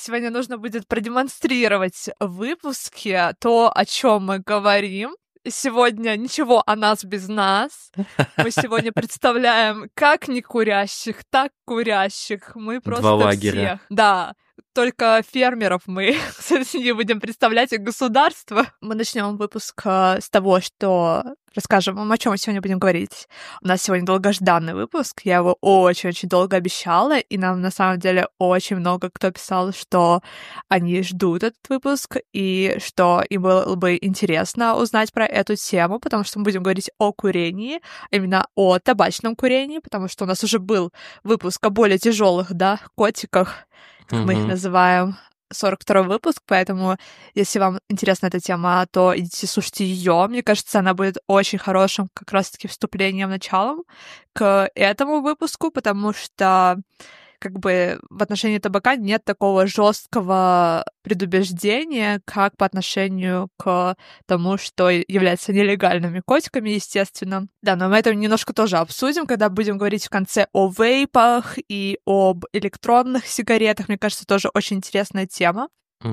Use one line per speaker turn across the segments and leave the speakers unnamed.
Сегодня нужно будет продемонстрировать в выпуске то, о чем мы говорим. Сегодня ничего о нас без нас. Мы сегодня представляем как некурящих, так курящих. Мы просто
Два лагеря.
всех. Да, только фермеров мы, кстати, не будем представлять, и государство. Мы начнем выпуск с того, что расскажем вам, о чем мы сегодня будем говорить. У нас сегодня долгожданный выпуск, я его очень-очень долго обещала, и нам на самом деле очень много кто писал, что они ждут этот выпуск, и что им было бы интересно узнать про эту тему, потому что мы будем говорить о курении, именно о табачном курении, потому что у нас уже был выпуск о более тяжелых, да, котиках, как мы их называем, 42-й выпуск, поэтому, если вам интересна эта тема, то идите слушайте ее. Мне кажется, она будет очень хорошим как раз-таки вступлением, началом к этому выпуску, потому что как бы в отношении табака нет такого жесткого предубеждения, как по отношению к тому, что является нелегальными котиками, естественно. Да, но мы это немножко тоже обсудим, когда будем говорить в конце о вейпах и об электронных сигаретах. Мне кажется, тоже очень интересная тема.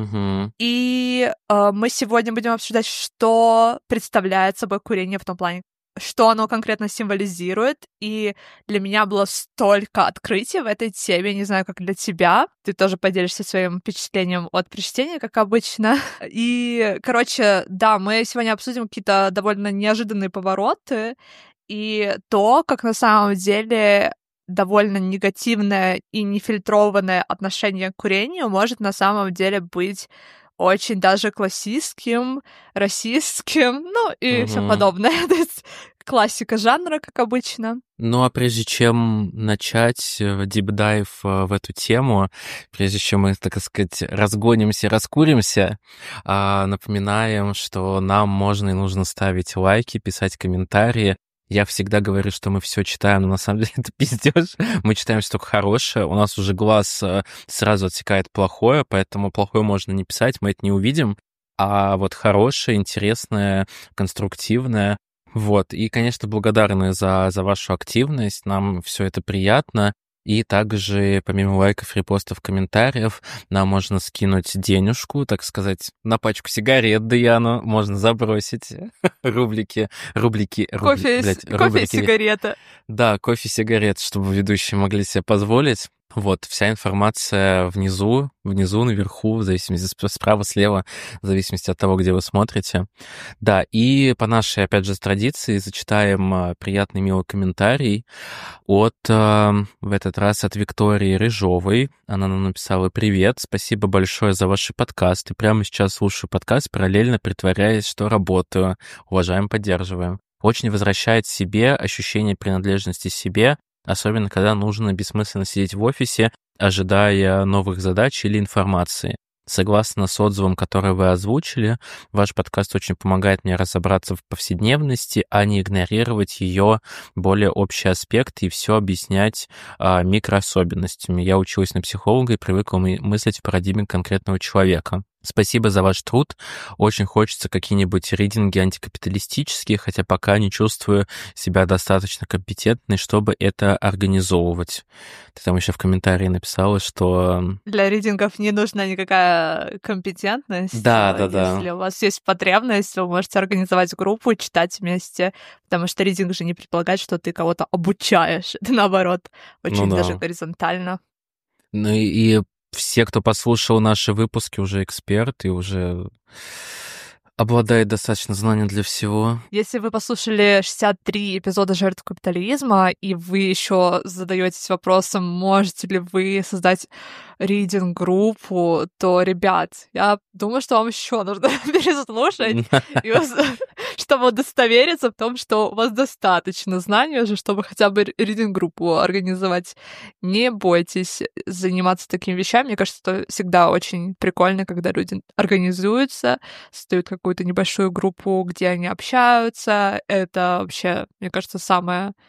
И мы сегодня будем обсуждать, что представляет собой курение в том плане, что оно конкретно символизирует. И для меня было столько открытий в этой теме, не знаю, как для тебя. Ты тоже поделишься своим впечатлением от прочтения, как обычно. И, короче, да, мы сегодня обсудим какие-то довольно неожиданные повороты и то, как на самом деле довольно негативное и нефильтрованное отношение к курению может на самом деле быть очень даже классистским, расистским, ну и все подобное. То есть классика жанра, как обычно.
Ну а прежде чем начать дипдайв в эту тему, прежде чем мы, так сказать, разгонимся, раскуримся, напоминаем, что нам можно и нужно ставить лайки, писать комментарии. Я всегда говорю, что мы все читаем, но на самом деле это пиздёж. Мы читаем все только хорошее. У нас уже глаз сразу отсекает плохое, поэтому плохое можно не писать, мы это не увидим. А вот хорошее, интересное, конструктивное. Вот. И, конечно, благодарны за вашу активность. Нам все это приятно. И также, помимо лайков, репостов, комментариев, нам можно скинуть денежку, так сказать, на пачку сигарет Даяну можно забросить. Рублики.
Кофе и сигарета.
Да, кофе и сигарет, чтобы ведущие могли себе позволить. Вот, вся информация внизу, наверху, в зависимости, справа, слева, в зависимости от того, где вы смотрите. Да, и по нашей, опять же, традиции зачитаем приятный, милый комментарий в этот раз от Виктории Рыжовой. Она нам написала: «Привет, спасибо большое за ваши подкасты. Прямо сейчас слушаю подкаст, параллельно притворяясь, что работаю. Уважаем, поддерживаем. Очень возвращает себе ощущение принадлежности себе, особенно когда нужно бессмысленно сидеть в офисе, ожидая новых задач или информации. Согласно с отзывом, который вы озвучили, ваш подкаст очень помогает мне разобраться в повседневности, а не игнорировать ее более общий аспект и все объяснять микроособенностями. Я училась на психолога и привыкла мыслить в парадигме конкретного человека. Спасибо за ваш труд. Очень хочется какие-нибудь ридинги антикапиталистические, хотя пока не чувствую себя достаточно компетентной, чтобы это организовывать». Ты там еще в комментарии написала, что...
Для ридингов не нужна никакая компетентность.
Да.
Если у вас есть потребность, вы можете организовать группу, читать вместе, потому что ридинг же не предполагает, что ты кого-то обучаешь. Это наоборот, очень даже горизонтально.
Ну и все, кто послушал наши выпуски, уже эксперт и уже обладает достаточно знанием для всего.
Если вы послушали 63 эпизода «Жертв капитализма», и вы еще задаетесь вопросом, можете ли вы создать ридинг-группу, то, ребят, я думаю, что вам еще нужно переслушать, чтобы удостовериться в том, что у вас достаточно знаний уже, чтобы хотя бы ридинг-группу организовать. Не бойтесь заниматься такими вещами. Мне кажется, это всегда очень прикольно, когда люди организуются, создают какую-то небольшую группу, где они общаются. Это вообще, мне кажется, самое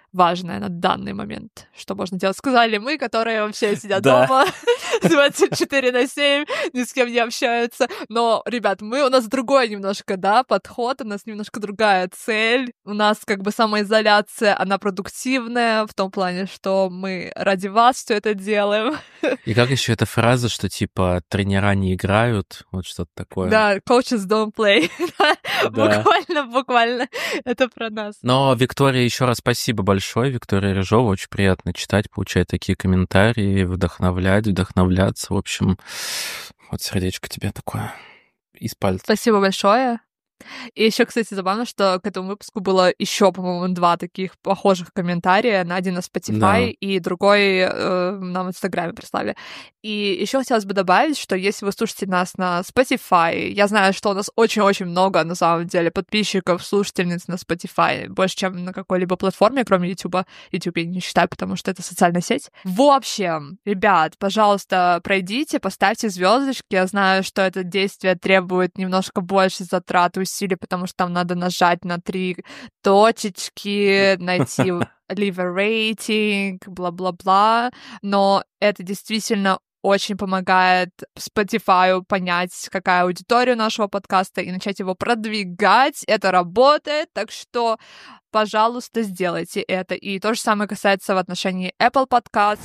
важное на данный момент. Что можно делать? Сказали мы, которые вообще сидят
Да.
дома 24/7, ни с кем не общаются. Но, ребят, у нас другой немножко, да, подход, у нас немножко другая цель. У нас как бы самоизоляция, она продуктивная в том плане, что мы ради вас все это делаем.
И как еще эта фраза, что типа тренера не играют, вот что-то такое.
Да, coaches don't play.
Да.
Буквально. Это про нас.
Но, Виктория, еще раз спасибо большое. Виктория Рыжова, очень приятно читать, получать такие комментарии, вдохновляться. В общем, вот сердечко тебе такое из пальца.
Спасибо большое. И еще, кстати, забавно, что к этому выпуску было еще, по-моему, 2 таких похожих комментария. Один на Spotify
Да.
и другой нам в Инстаграме прислали. И еще хотелось бы добавить, что если вы слушаете нас на Spotify, я знаю, что у нас очень-очень много, на самом деле, подписчиков, слушательниц на Spotify, больше, чем на какой-либо платформе, кроме YouTube. YouTube я не считаю, потому что это социальная сеть. В общем, ребят, пожалуйста, пройдите, поставьте звездочки. Я знаю, что это действие требует немножко больше затрат и усилий, потому что там надо нажать на 3 точечки, найти leave a rating, бла-бла-бла. Но это действительно очень помогает Spotify понять, какая аудитория нашего подкаста, и начать его продвигать. Это работает, так что, пожалуйста, сделайте это. И то же самое касается в отношении Apple Podcast.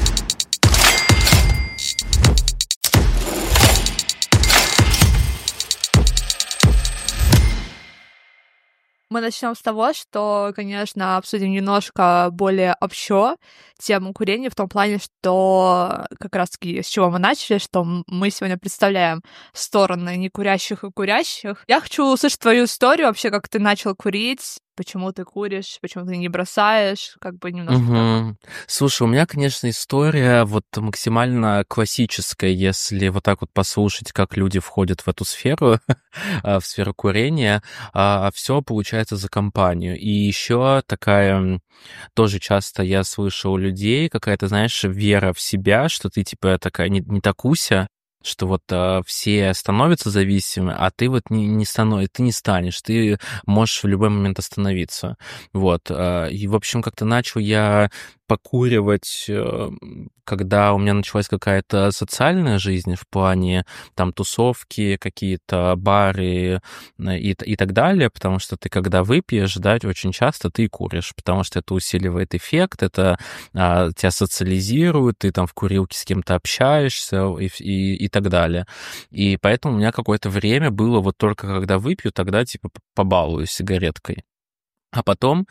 Мы начнем с того, что, конечно, обсудим немножко более общо тему курения в том плане, что как раз-таки с чего мы начали, что мы сегодня представляем стороны некурящих и курящих. Я хочу услышать твою историю вообще, как ты начал курить, почему ты куришь, почему ты не бросаешь, как бы немножко.
Слушай, у меня, конечно, история вот максимально классическая, если вот так вот послушать, как люди входят в эту сферу, в сферу курения, все получается за компанию. И еще такая, тоже часто я слышу у людей, какая-то, знаешь, вера в себя, что ты типа такая не такуся, что вот все становятся зависимы, а ты вот ты не станешь, ты можешь в любой момент остановиться. Вот. И, в общем, как-то начал я покуривать, когда у меня началась какая-то социальная жизнь в плане там тусовки, какие-то бары и так далее, потому что ты когда выпьешь, да, очень часто ты куришь, потому что это усиливает эффект, это тебя социализирует, ты там в курилке с кем-то общаешься и так далее. И поэтому у меня какое-то время было вот только когда выпью, тогда типа побалуюсь сигареткой. А потом,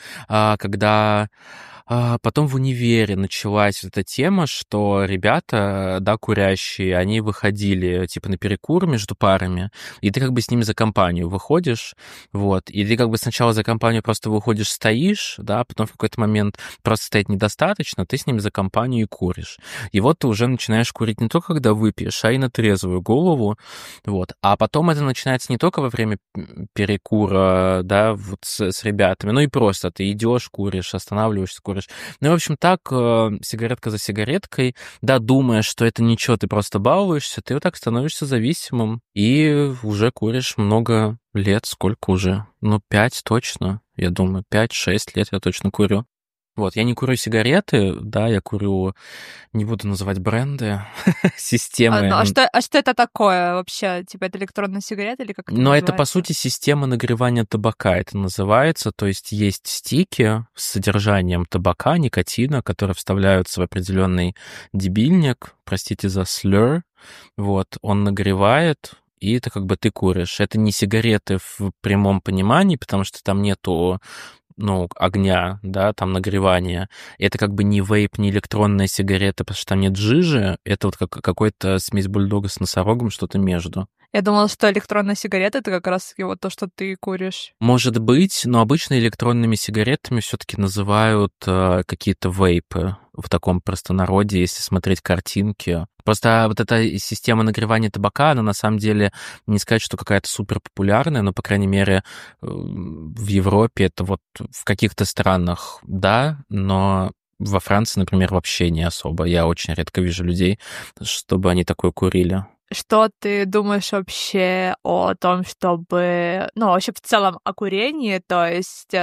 потом в универе началась эта тема, что ребята, да, курящие, они выходили, типа, на перекур между парами, и ты как бы с ними за компанию выходишь, вот, и ты как бы сначала за компанию просто выходишь, стоишь, да, а потом в какой-то момент просто стоять недостаточно, ты с ними за компанию и куришь. И вот ты уже начинаешь курить не только когда выпьешь, а и на трезвую голову, вот. А потом это начинается не только во время перекура, да, вот с ребятами, ну и просто ты идешь, куришь, останавливаешься, куришь. Ну, в общем, так, сигаретка за сигареткой, да, думая, что это ничего, ты просто балуешься, ты вот так становишься зависимым и уже куришь много лет, сколько уже? Ну, 5 точно, я думаю, 5-6 лет я точно курю. Вот, я не курю сигареты, да, я курю, не буду называть бренды, системы.
А что это такое вообще? Типа это электронная сигарета или как это
Но это, по
называется?
сути, система нагревания табака, это называется. То есть есть стики с содержанием табака, никотина, которые вставляются в определенный дебильник, простите за slur, вот, он нагревает, и это как бы ты куришь. Это не сигареты в прямом понимании, потому что там нету огня, да, там нагревания. Это как бы не вейп, не электронная сигарета, потому что там нет жижи. Это вот какой-то смесь бульдога с носорогом, что-то между.
Я думала, что электронная сигарета — это как раз-таки вот то, что ты куришь.
Может быть, но обычно электронными сигаретами все-таки называют какие-то вейпы в таком простонародье, если смотреть картинки. Просто вот эта система нагревания табака, она на самом деле, не сказать, что какая-то супер популярная, но, по крайней мере, в Европе это вот в каких-то странах, да, но во Франции, например, вообще не особо. Я очень редко вижу людей, чтобы они такое курили.
Что ты думаешь вообще о том, чтобы... Ну, вообще в целом о курении, то есть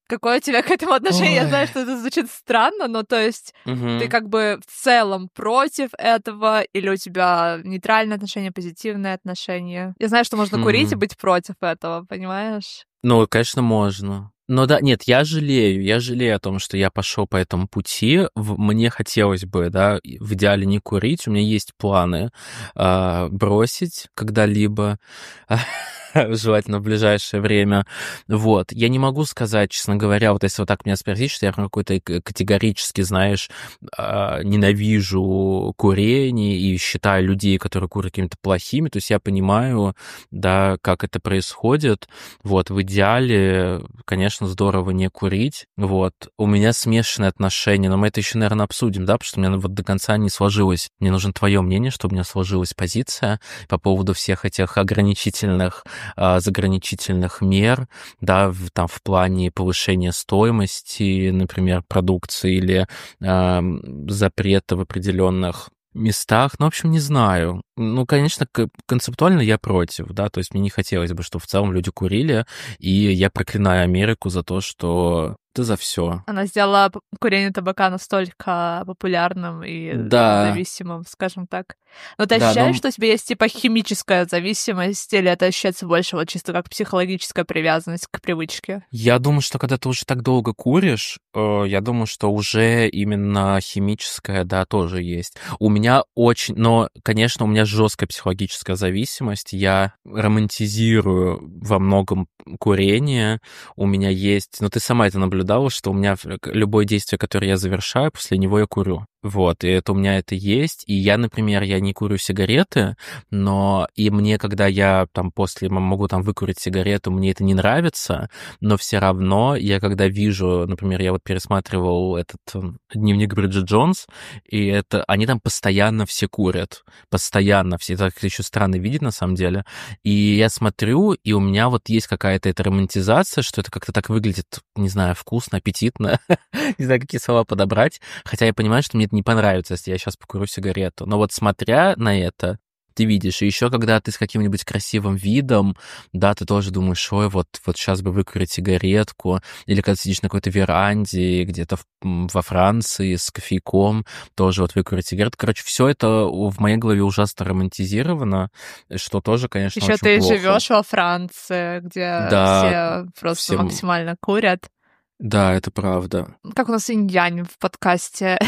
Какое у тебя к этому отношение? Я знаю,
Ой.
что это звучит странно, но то есть ты
Мгм.
как бы в целом против этого, или у тебя нейтральное отношение, позитивное отношение? Я знаю, что можно курить и
Хм.
быть против этого, понимаешь?
Ну, конечно, можно. Но да, нет, я жалею о том, что я пошел по этому пути. Мне хотелось бы, да, в идеале не курить. У меня есть планы бросить когда-либо, желательно в ближайшее время. Вот. Я не могу сказать, честно говоря, вот если вот так меня спросить, что я прям какой-то категорически, знаешь, ненавижу курение и считаю людей, которые курят, какими-то плохими. То есть я понимаю, да, как это происходит. Вот, в идеале, конечно, здорово не курить. Вот. У меня смешанные отношения, но мы это еще, наверное, обсудим, да, потому что у меня вот до конца не сложилось. Мне нужно твое мнение, чтобы у меня сложилась позиция по поводу всех этих заграничительных мер, да, там в плане повышения стоимости, например, продукции или запрета в определенных местах. Ну, в общем, не знаю. Ну, конечно, концептуально я против, да, то есть мне не хотелось бы, чтобы в целом люди курили, и я проклинаю Америку за то, что ты за все.
Она сделала курение табака настолько популярным и
Да,
зависимым, скажем так. Но ты
да,
ощущаешь,
но
что у тебя есть типа химическая зависимость, или это ощущается больше вот чисто как психологическая привязанность к привычке?
я думаю, что когда ты уже так долго куришь, я думаю, что уже именно химическое, да, тоже есть. У меня очень, но, конечно, у меня жесткая психологическая зависимость. Я романтизирую во многом курение. У меня есть, ну ты сама это наблюдала, что у меня любое действие, которое я завершаю, после него я курю. Вот, и это у меня это есть. И я, например, я не курю сигареты, но и мне, когда я там после могу там выкурить сигарету, мне это не нравится, но все равно я когда вижу, например, я вот пересматривал этот дневник Бриджит Джонс, и это они там постоянно все курят, постоянно все. Это еще странно видеть на самом деле. И я смотрю, и у меня вот есть какая-то эта романтизация, что это как-то так выглядит, не знаю, вкусно, аппетитно, не знаю, какие слова подобрать. Хотя я понимаю, что мне это не понравится, если я сейчас покурю сигарету. Но вот смотря на это, ты видишь, и еще когда ты с каким-нибудь красивым видом, да, ты тоже думаешь, ой, вот сейчас бы выкурить сигаретку, или когда сидишь на какой-то веранде где-то во Франции с кофейком, тоже вот выкурить сигаретку. Короче, все это в моей голове ужасно романтизировано, что тоже, конечно,
Еще
очень
ты
плохо.
живешь во Франции, где
Да,
все просто
всем,
максимально курят.
да, это правда.
Как у нас инь-янь в подкасте.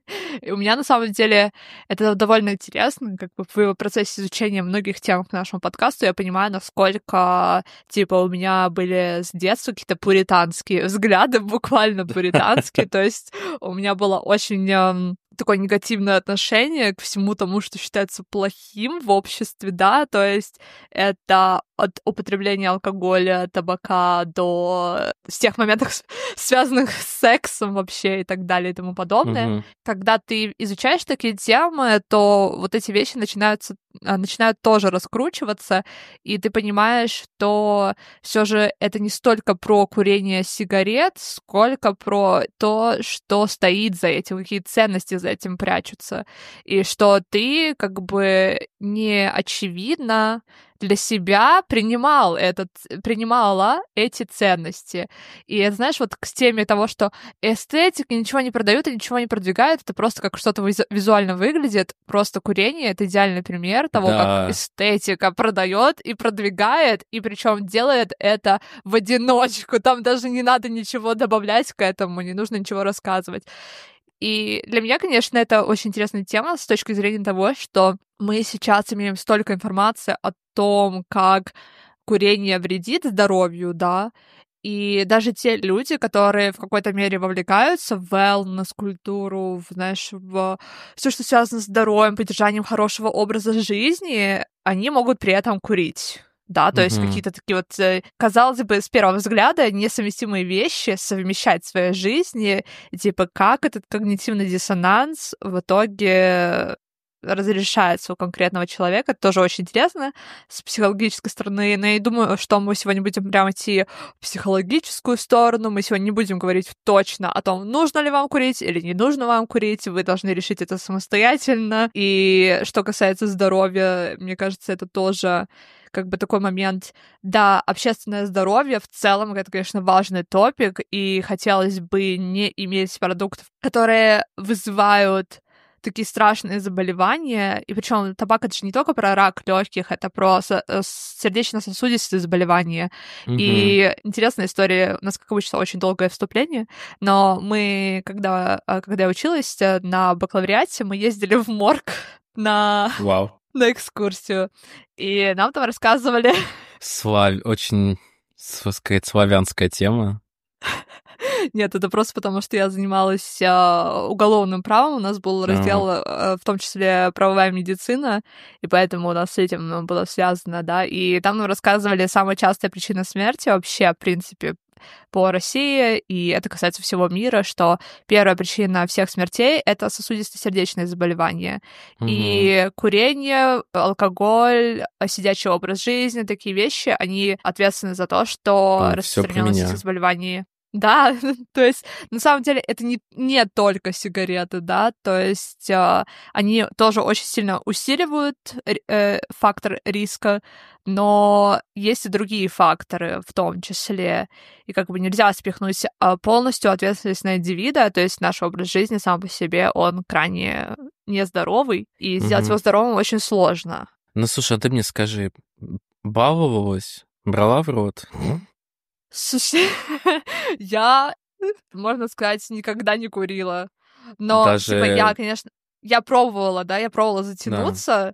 И у меня, на самом деле, это довольно интересно, как бы в процессе изучения многих тем к нашему подкасту я понимаю, насколько, типа, у меня были с детства какие-то пуританские взгляды, буквально пуританские, то есть у меня было очень такое негативное отношение к всему тому, что считается плохим в обществе, да, то есть это от употребления алкоголя, табака до всех моментов, связанных с сексом вообще и так далее и тому подобное.
Мгм.
Когда ты изучаешь такие темы, то вот эти вещи начинают тоже раскручиваться, и ты понимаешь, что все же это не столько про курение сигарет, сколько про то, что стоит за этим, какие ценности за этим прячутся, и что ты как бы не очевидно для себя принимала эти ценности. И знаешь, вот к теме того, что эстетика ничего не продают и ничего не продвигают, это просто как что-то визуально выглядит. Просто курение — это идеальный пример того, как
Да,
эстетика продает и продвигает, и причем делает это в одиночку. Там даже не надо ничего добавлять к этому, не нужно ничего рассказывать. И для меня, конечно, это очень интересная тема с точки зрения того, что мы сейчас имеем столько информации о том, как курение вредит здоровью, да, и даже те люди, которые в какой-то мере вовлекаются в wellness-культуру, знаешь, в все, что связано с здоровьем, поддержанием хорошего образа жизни, они могут при этом курить. Да, то есть
мгм.
какие-то такие вот, казалось бы, с первого взгляда несовместимые вещи совмещать в своей жизни, типа как этот когнитивный диссонанс в итоге разрешается у конкретного человека. Это тоже очень интересно с психологической стороны. Но я думаю, что мы сегодня будем прям идти в психологическую сторону. Мы сегодня не будем говорить точно о том, нужно ли вам курить или не нужно вам курить. Вы должны решить это самостоятельно. И что касается здоровья, мне кажется, это тоже как бы такой момент. Да, общественное здоровье в целом, это, конечно, важный топик, и хотелось бы не иметь продуктов, которые вызывают такие страшные заболевания, и причем табак — это же не только про рак легких, это про сердечно-сосудистые заболевания. И интересная история, у нас, как обычно, очень долгое вступление, но мы, когда я училась на бакалавриате, мы ездили в морг на экскурсию, и нам там рассказывали...
Очень, так сказать, славянская тема.
Нет, это просто потому, что я занималась уголовным правом, у нас был раздел, в том числе правовая медицина, и поэтому у нас с этим было связано, да, и там нам рассказывали самая частая причина смерти вообще, в принципе, по России, и это касается всего мира, что первая причина всех смертей — это сосудисто-сердечные заболевания. И курение, алкоголь, сидячий образ жизни, такие вещи, они ответственны за то, что распространённость этих заболеваний... Да, то есть, на самом деле, это не только сигареты, да, то есть они тоже очень сильно усиливают фактор риска, но есть и другие факторы в том числе, и как бы нельзя спихнуть полностью ответственность на индивида, то есть наш образ жизни сам по себе, он крайне нездоровый, и сделать его здоровым очень сложно.
Ну, слушай, а ты мне скажи, баловалась, брала в рот?
Слушай, я, можно сказать, никогда не курила. Но,
Даже...
типа, я, конечно, я пробовала затянуться,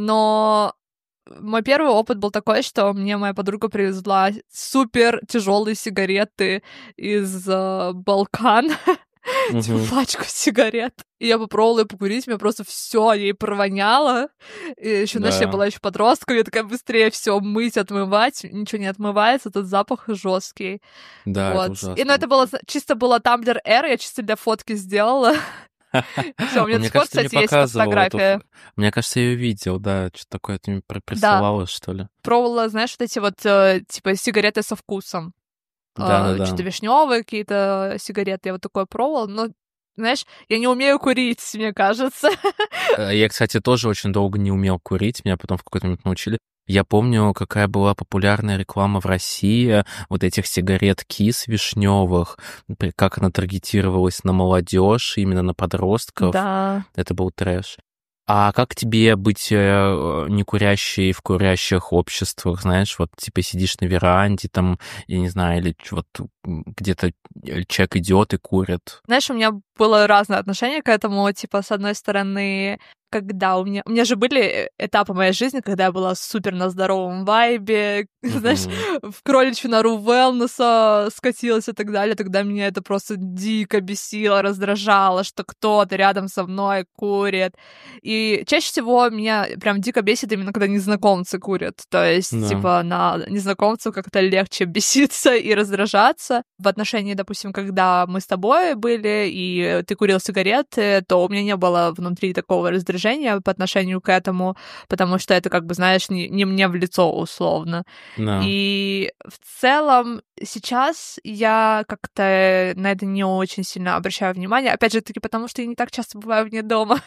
но мой первый опыт был такой, что мне моя подруга привезла супер тяжелые сигареты из Балкан, типа пачку сигарет. И я попробовала покурить, меня просто все ей провоняло. И еще, знаешь, я была еще подростком, я такая быстрее все мыть, отмывать. Ничего не отмывается, этот запах жесткий.
Да,
вот.
это ужасно.
И, это было чисто Tumblr Air, я чисто для фотки сделала. Все, у меня до сих пор, кстати, есть фотография.
Мне кажется, я ее видел, да, что-то такое ты мне присылала, что ли.
Пробовала, знаешь, вот эти вот, типа, сигареты со вкусом.
Да.
Что-то вишневые какие-то сигареты, я вот такое пробовала, но, знаешь, я не умею курить, мне кажется.
Я, кстати, тоже очень долго не умел курить, меня потом в какой-то момент научили. Я помню, какая была популярная реклама в России вот этих сигарет Kiss вишневых, как она таргетировалась на молодежь, именно на подростков.
Да.
Это был трэш. А как тебе быть некурящей в курящих обществах, знаешь, вот типа сидишь на веранде, там, я не знаю, или вот где-то человек идет и курит?
Знаешь, у меня было разное отношение к этому, типа, с одной стороны, когда у меня же были этапы моей жизни, когда я была супер на здоровом вайбе, знаешь, в кроличью нору wellness скатилась и так далее, тогда меня это просто дико бесило, раздражало, что кто-то рядом со мной курит. И чаще всего меня прям дико бесит именно, когда незнакомцы курят. То есть, типа, на незнакомцев как-то легче беситься и раздражаться. В отношении, допустим, когда мы с тобой были, и ты курил сигареты, то у меня не было внутри такого раздражения по отношению к этому, потому что это, как бы, знаешь, не мне в лицо условно. И в целом сейчас я как-то на это не очень сильно обращаю внимание. Опять же таки, потому что я не так часто бываю вне дома.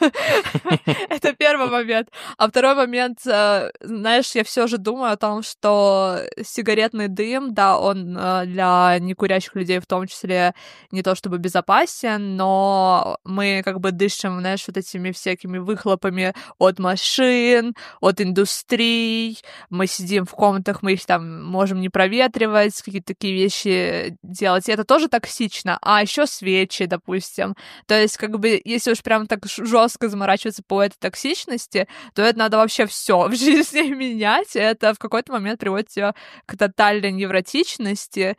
Это первый момент. А второй момент, знаешь, я все же думаю о том, что сигаретный дым, да, он для некурящих людей в том числе не то чтобы безопасен, но мы как бы дышим, знаешь, вот этими всякими выхлопами от машин, от индустрий. Мы сидим в комнатах, мы их там можем не проветривать, какие-то такие вещи делать. И это тоже токсично. А еще свечи, допустим. То есть, как бы, если уж прям так жестко заморачиваться по этой токсичности, то это надо вообще все в жизни менять. Это в какой-то момент приводит тебя к тотальной невротичности.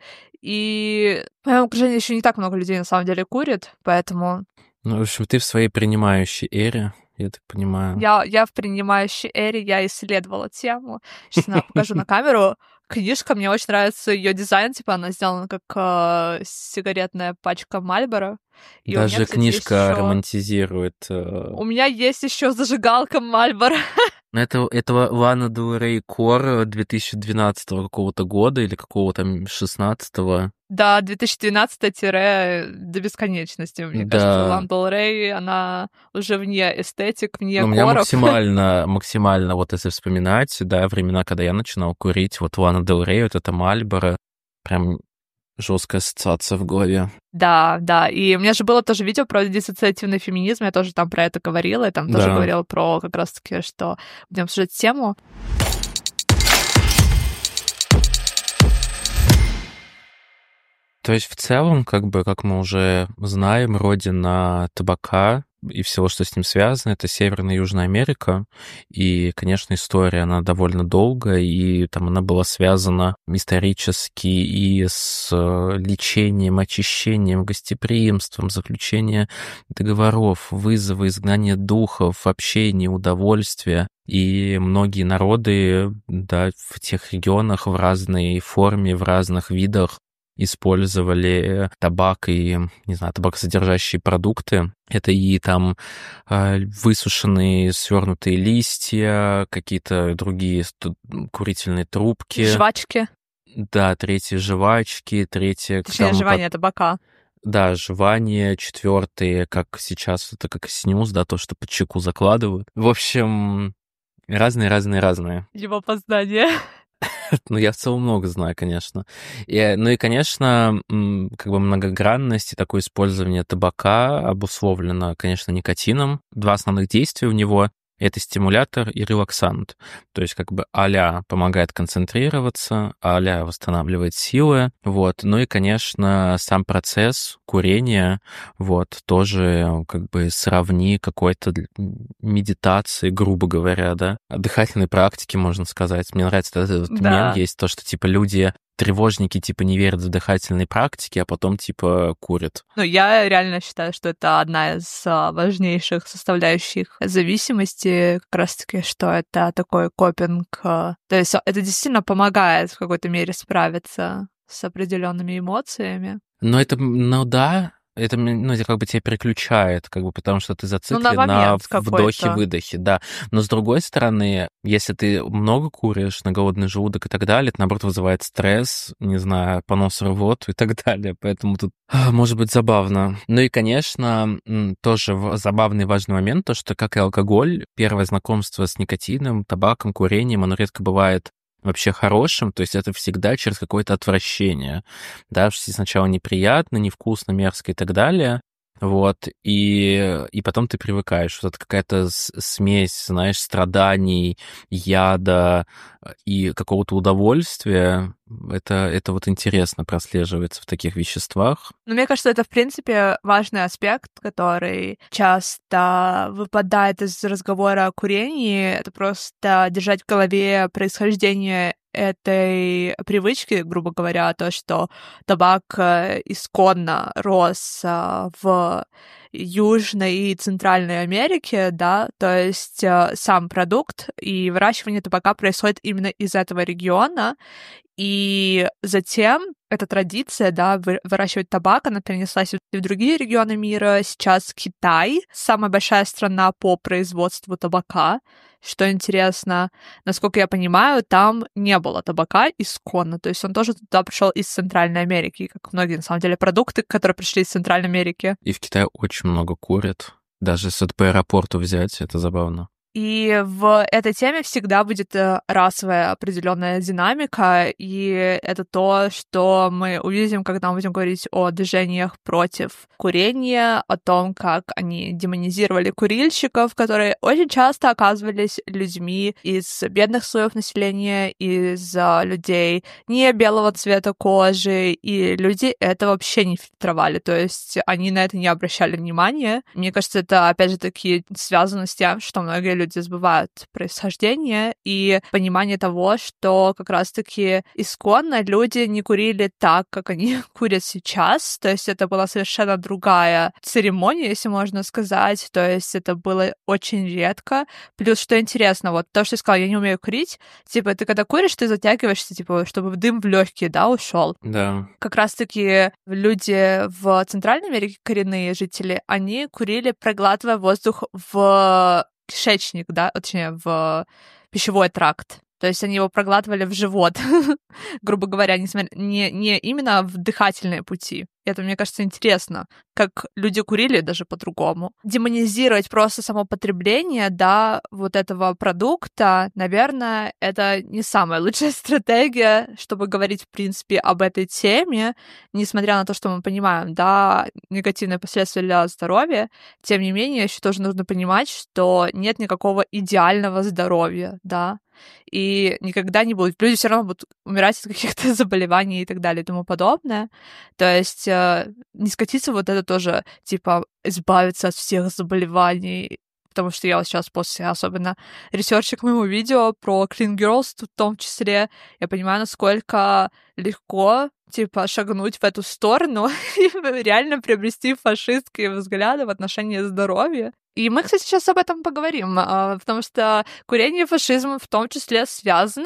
И в моем окружении еще не так много людей на самом деле курит, поэтому...
Ну, в общем, ты в своей принимающей эре, я так понимаю.
Я в принимающей эре, я исследовала тему. Сейчас я покажу на камеру. Книжка, мне очень нравится ее дизайн, типа она сделана как сигаретная пачка Marlboro. И у меня,
Даже
кстати, есть
книжка
ещё...
романтизирует.
У меня есть еще зажигалка Marlboro.
Это Лана Дель Рей Кор 2012 какого-то года или какого-то 16-го.
Да, 2012 до бесконечности, мне кажется.
Да.
Лана Дель Рей, она уже вне эстетик, вне
У меня
коров.
максимально, вот если вспоминать, да, времена, когда я начинал курить, вот Лана Дель Рей, вот это Мальборо, прям жесткая ассоциация в голове.
Да, да. И у меня же было тоже видео про диссоциативный феминизм, я тоже там про это говорила, и там тоже
Да.
говорила про как раз-таки, что будем обсуждать тему.
То есть в целом, как бы, как мы уже знаем, родина табака и всего, что с ним связано, это Северная и Южная Америка. И, конечно, история, она довольно долгая, и там она была связана исторически и с лечением, очищением, гостеприимством, заключением договоров, вызовы, изгнание духов, общение, удовольствие. И многие народы, да, в тех регионах в разной форме, в разных видах использовали табак и, не знаю, табакосодержащие продукты. Это и там высушенные свернутые листья, какие-то другие курительные трубки.
Жвачки.
Да, третьи жвачки, третье...
Точнее, жевание табака.
Да, жевание, четвертые, как сейчас, это как снюс, да, то, что под чеку закладывают. В общем, разные.
Его познание.
Ну, я в целом много знаю, конечно. Ну и, конечно, как бы многогранность и такое использование табака обусловлено, конечно, никотином. Два основных действия у него — это стимулятор и релаксант. То есть как бы а-ля помогает концентрироваться, а-ля восстанавливает силы, вот. Ну и, конечно, сам процесс курения, вот, тоже как бы сравни какой-то медитации, грубо говоря, да, дыхательной практики, можно сказать. Мне нравится этот мем есть, то, что, типа, люди тревожники, типа, не верят в дыхательные практики, а потом, типа, курят.
Ну, я реально считаю, что это одна из важнейших составляющих зависимости, как раз-таки, что это такой копинг. То есть это действительно помогает в какой-то мере справиться с определенными эмоциями.
Ну да, это, ну, это как бы тебя переключает, как бы, потому что ты зациклен на вдохе-выдохе, да. Но с другой стороны, если ты много куришь на голодный желудок и так далее, это, наоборот, вызывает стресс, не знаю, понос в рвоту и так далее. Поэтому тут может быть забавно. Ну и, конечно, тоже забавный важный момент, то, что, как и алкоголь, первое знакомство с никотином, табаком, курением, оно редко бывает вообще хорошим, то есть это всегда через какое-то отвращение, да, что сначала неприятно, невкусно, мерзко и так далее, вот, и потом ты привыкаешь, вот это какая-то смесь, знаешь, страданий, яда и какого-то удовольствия, это вот интересно прослеживается в таких веществах.
Ну, мне кажется, это, в принципе, важный аспект, который часто выпадает из разговора о курении. Это просто держать в голове происхождение этой привычки, грубо говоря, то, что табак исконно рос в Южной и Центральной Америке, да, то есть сам продукт и выращивание табака происходит именно из этого региона, и затем эта традиция, да, выращивать табак, она перенеслась и в другие регионы мира. Сейчас Китай — самая большая страна по производству табака. Что интересно, насколько я понимаю, там не было табака исконно, то есть он тоже туда пришел из Центральной Америки, как многие, на самом деле, продукты, которые пришли из Центральной Америки.
И в Китае очень много курят. Даже если это по аэропорту взять, это забавно.
И в этой теме всегда будет расовая определенная динамика, и это то, что мы увидим, когда мы будем говорить о движениях против курения, о том, как они демонизировали курильщиков, которые очень часто оказывались людьми из бедных слоев населения, из людей не белого цвета кожи, и люди это вообще не фильтровали, то есть они на это не обращали внимания. Мне кажется, это, опять же таки, связано с тем, что многие люди люди забывают происхождение и понимание того, что как раз-таки исконно люди не курили так, как они курят сейчас. То есть это была совершенно другая церемония, если можно сказать. То есть это было очень редко. Плюс, что интересно, вот то, что я сказала, я не умею курить. Типа, ты когда куришь, ты затягиваешься, типа, чтобы дым в легкие, да, ушел.
Да.
Как раз-таки люди в Центральной Америке, коренные жители, они курили, проглатывая воздух в кишечник, да, точнее, в пищевой тракт. То есть они его проглатывали в живот, грубо говоря, не именно в дыхательные пути. Это, мне кажется, интересно, как люди курили даже по-другому. Демонизировать просто само потребление, да, вот этого продукта, наверное, это не самая лучшая стратегия, чтобы говорить, в принципе, об этой теме, несмотря на то, что мы понимаем, да, негативные последствия для здоровья. Тем не менее, еще тоже нужно понимать, что нет никакого идеального здоровья, да, и никогда не будет. Люди все равно будут умирать от каких-то заболеваний и так далее и тому подобное. То есть не скатиться вот это тоже, типа, избавиться от всех заболеваний, потому что я вот сейчас после особенно ресерча к моему видео про Clean Girls в том числе, я понимаю, насколько легко, типа, шагнуть в эту сторону и реально приобрести фашистские взгляды в отношении здоровья. И мы, кстати, сейчас об этом поговорим, потому что курение и фашизм в том числе связаны.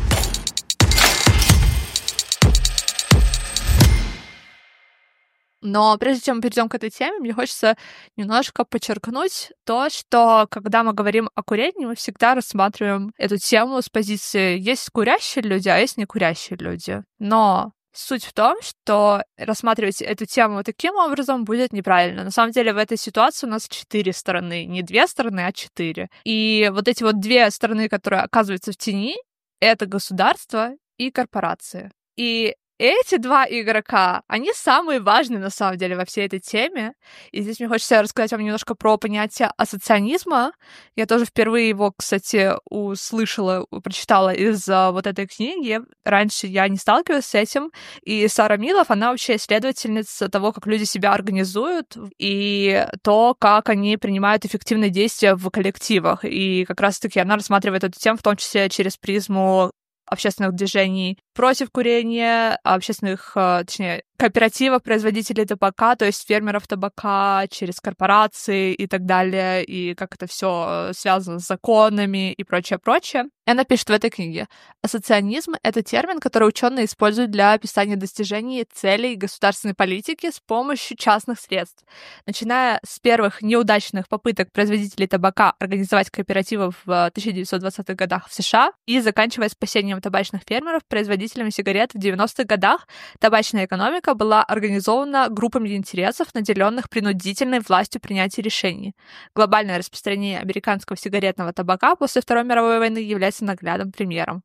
Но прежде чем мы перейдем к этой теме, мне хочется немножко подчеркнуть то, что когда мы говорим о курении, мы всегда рассматриваем эту тему с позиции «есть курящие люди, а есть некурящие люди». Но суть в том, что рассматривать эту тему таким образом будет неправильно. На самом деле в этой ситуации у нас 4 стороны. Не 2 стороны, а 4. И вот эти вот 2 стороны, которые оказываются в тени, это государство и корпорации. И эти 2 игрока, они самые важные, на самом деле, во всей этой теме. И здесь мне хочется рассказать вам немножко про понятие ассоцианизма. Я тоже впервые его, кстати, услышала, прочитала из вот этой книги. Раньше я не сталкивалась с этим. И Сара Милов, она вообще исследовательница того, как люди себя организуют, и то, как они принимают эффективные действия в коллективах. И как раз-таки она рассматривает эту тему, в том числе через призму общественных движений против курения, общественных, точнее, кооперативов производителей табака, то есть фермеров табака, через корпорации и так далее, и как это все связано с законами и прочее. И она пишет в этой книге: ассоцианизм — это термин, который ученые используют для описания достижений целей государственной политики с помощью частных средств. Начиная с первых неудачных попыток производителей табака организовать кооперативы в 1920-х годах в США и заканчивая спасением табачных фермеров производителями сигарет в 90-х годах, табачная экономика была организована группами интересов, наделенных принудительной властью принятия решений. Глобальное распространение американского сигаретного табака после Второй мировой войны является наглядным примером.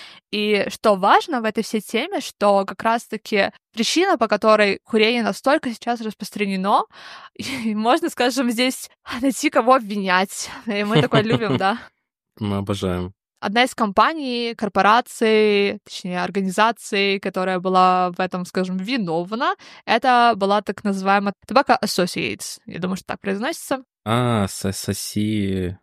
И что важно в этой всей теме, что как раз-таки причина, по которой курение настолько сейчас распространено, и можно, скажем, здесь найти кого обвинять. И мы такое любим, да?
Мы обожаем.
Одна из компаний, корпораций, точнее, организаций, которая была в этом, скажем, виновна, это была так называемая Tobacco Associates. Я думаю, что так произносится.
Ассоциаты.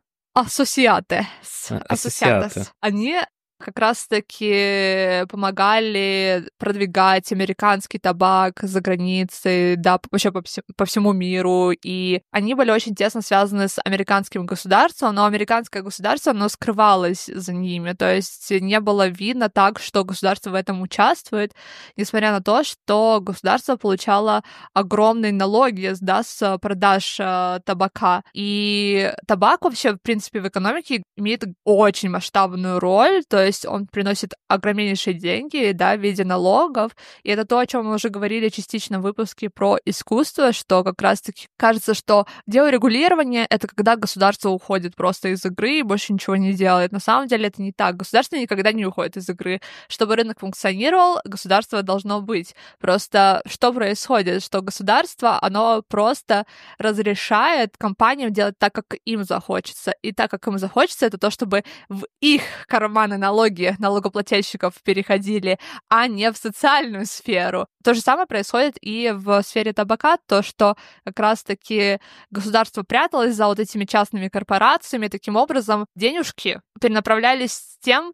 Ассоциатес. Они как раз-таки помогали продвигать американский табак за границей, да, вообще по всему миру, и они были очень тесно связаны с американским государством, но американское государство, оно скрывалось за ними, то есть не было видно так, что государство в этом участвует, несмотря на то, что государство получало огромные налоги, да, с продаж табака, и табак вообще, в принципе, в экономике имеет очень масштабную роль, то есть он приносит огромнейшие деньги, да, в виде налогов, и это то, о чем мы уже говорили частично в выпуске про искусство, что как раз-таки кажется, что дело регулирования — это когда государство уходит просто из игры и больше ничего не делает. На самом деле это не так. Государство никогда не уходит из игры. Чтобы рынок функционировал, государство должно быть. Просто что происходит? Что государство, оно просто разрешает компаниям делать так, как им захочется. И так, как им захочется, это то, чтобы в их карманы налоги налоги налогоплательщиков переходили, а не в социальную сферу. То же самое происходит и в сфере табака, то, что как раз-таки государство пряталось за вот этими частными корпорациями, таким образом денежки перенаправлялись тем,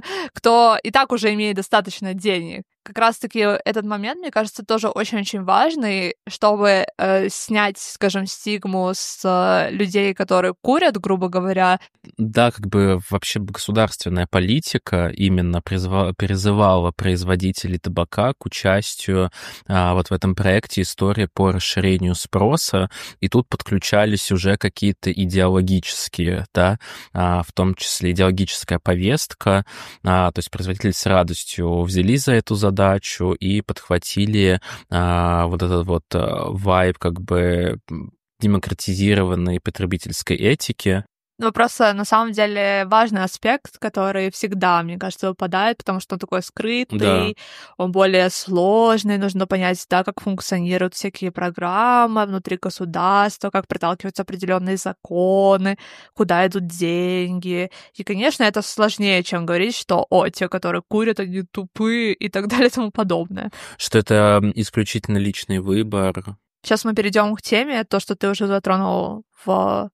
кто и так уже имеет достаточно денег. Как раз-таки этот момент, мне кажется, тоже очень-очень важный, чтобы снять, скажем, стигму с людей, которые курят, грубо говоря.
Да, как бы вообще государственная политика именно призывала производителей табака к участию вот в этом проекте «История по расширению спроса», и тут подключались уже какие-то идеологические, да, в том числе идеологическая повестка, то есть производители с радостью взялись за эту задачу и подхватили вот этот вот вайб как бы демократизированной потребительской этики.
Но просто на самом деле важный аспект, который всегда, мне кажется, выпадает, потому что он такой скрытый,
Да.
он более сложный, нужно понять, да, как функционируют всякие программы внутри государства, как проталкиваются определенные законы, куда идут деньги. И, конечно, это сложнее, чем говорить, что те, которые курят, они тупые и так далее и тому подобное.
Что это исключительно личный выбор.
Сейчас мы перейдем к теме, то, что ты уже затронул в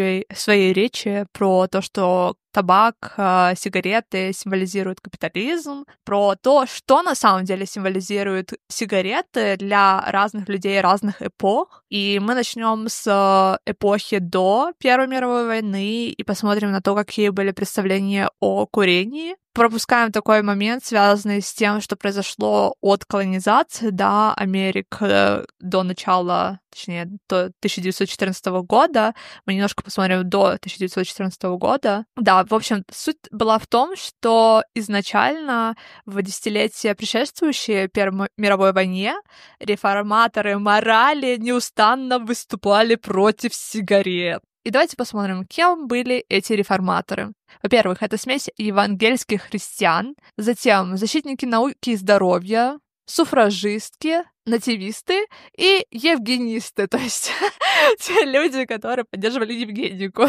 своей речи, про то, что табак, сигареты символизируют капитализм, про то, что на самом деле символизируют сигареты для разных людей разных эпох. И мы начнем с эпохи до Первой мировой войны и посмотрим на то, какие были представления о курении. Пропускаем такой момент, связанный с тем, что произошло от колонизации, да, Америки до начала, точнее, до 1914 года. Мы немножко посмотрим до 1914 года. Да, в общем, суть была в том, что изначально в десятилетия, предшествующие Первой мировой войне, реформаторы морали неустанно выступали против сигарет. И давайте посмотрим, кем были эти реформаторы. Во-первых, это смесь евангельских христиан, затем защитники науки и здоровья, суфражистки, нативисты и евгенисты, то есть те люди, которые поддерживали Евгенику.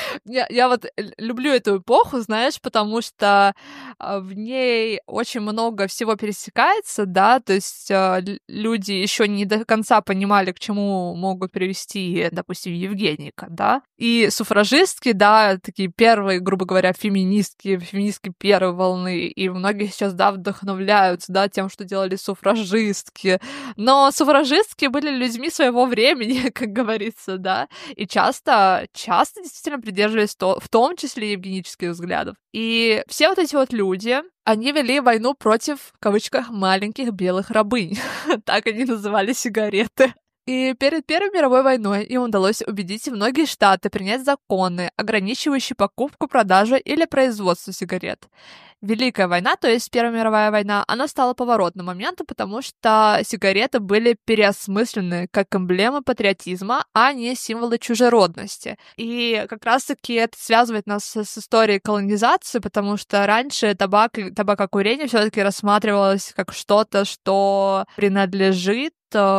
Я вот люблю эту эпоху, знаешь, потому что в ней очень много всего пересекается, да, то есть люди еще не до конца понимали, к чему могут привести, допустим, Евгеника, да, и суфражистки, да, такие первые, грубо говоря, феминистки первой волны, и многие сейчас, да, вдохновляются, да, тем, что делали суфражистки, но суфражистки были людьми своего времени, как говорится, да, и часто действительно придерживались в том числе евгенических взглядов. И все вот эти вот люди, они вели войну против, в кавычках, маленьких белых рабынь. Так они называли сигареты. И перед Первой мировой войной им удалось убедить многие штаты принять законы, ограничивающие покупку, продажу или производство сигарет. Великая война, то есть Первая мировая война, она стала поворотным моментом, потому что сигареты были переосмыслены как эмблемы патриотизма, а не символы чужеродности. И как раз-таки это связывает нас с историей колонизации, потому что раньше табакокурение все-таки рассматривалось как что-то, что принадлежит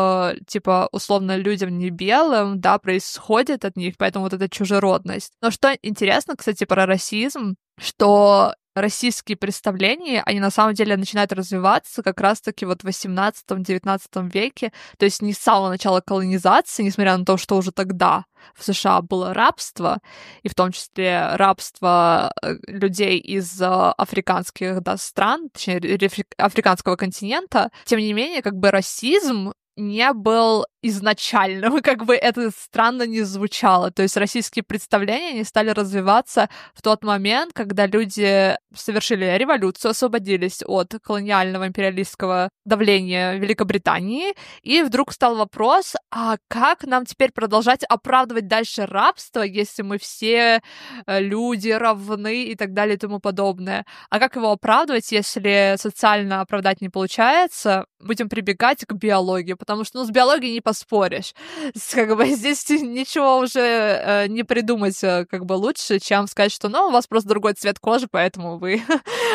типа, условно, людям не белым, да, происходит от них, поэтому вот эта чужеродность. Но что интересно, кстати, про расизм, что российские представления, они на самом деле начинают развиваться как раз-таки вот в 18-19 веке, то есть не с самого начала колонизации, несмотря на то, что уже тогда в США было рабство, и в том числе рабство людей из африканских, да, стран, точнее, африканского континента, тем не менее, как бы расизм не был изначальным, как бы это странно не звучало. То есть российские представления, они стали развиваться в тот момент, когда люди совершили революцию, освободились от колониального империалистского давления Великобритании, и вдруг стал вопрос, а как нам теперь продолжать оправдывать дальше рабство, если мы все люди равны и так далее и тому подобное? А как его оправдывать, если социально оправдать не получается? Будем прибегать к биологии, потому что, с биологией не поспоришь. Как бы здесь ничего уже не придумать как бы лучше, чем сказать, что, у вас просто другой цвет кожи, поэтому вы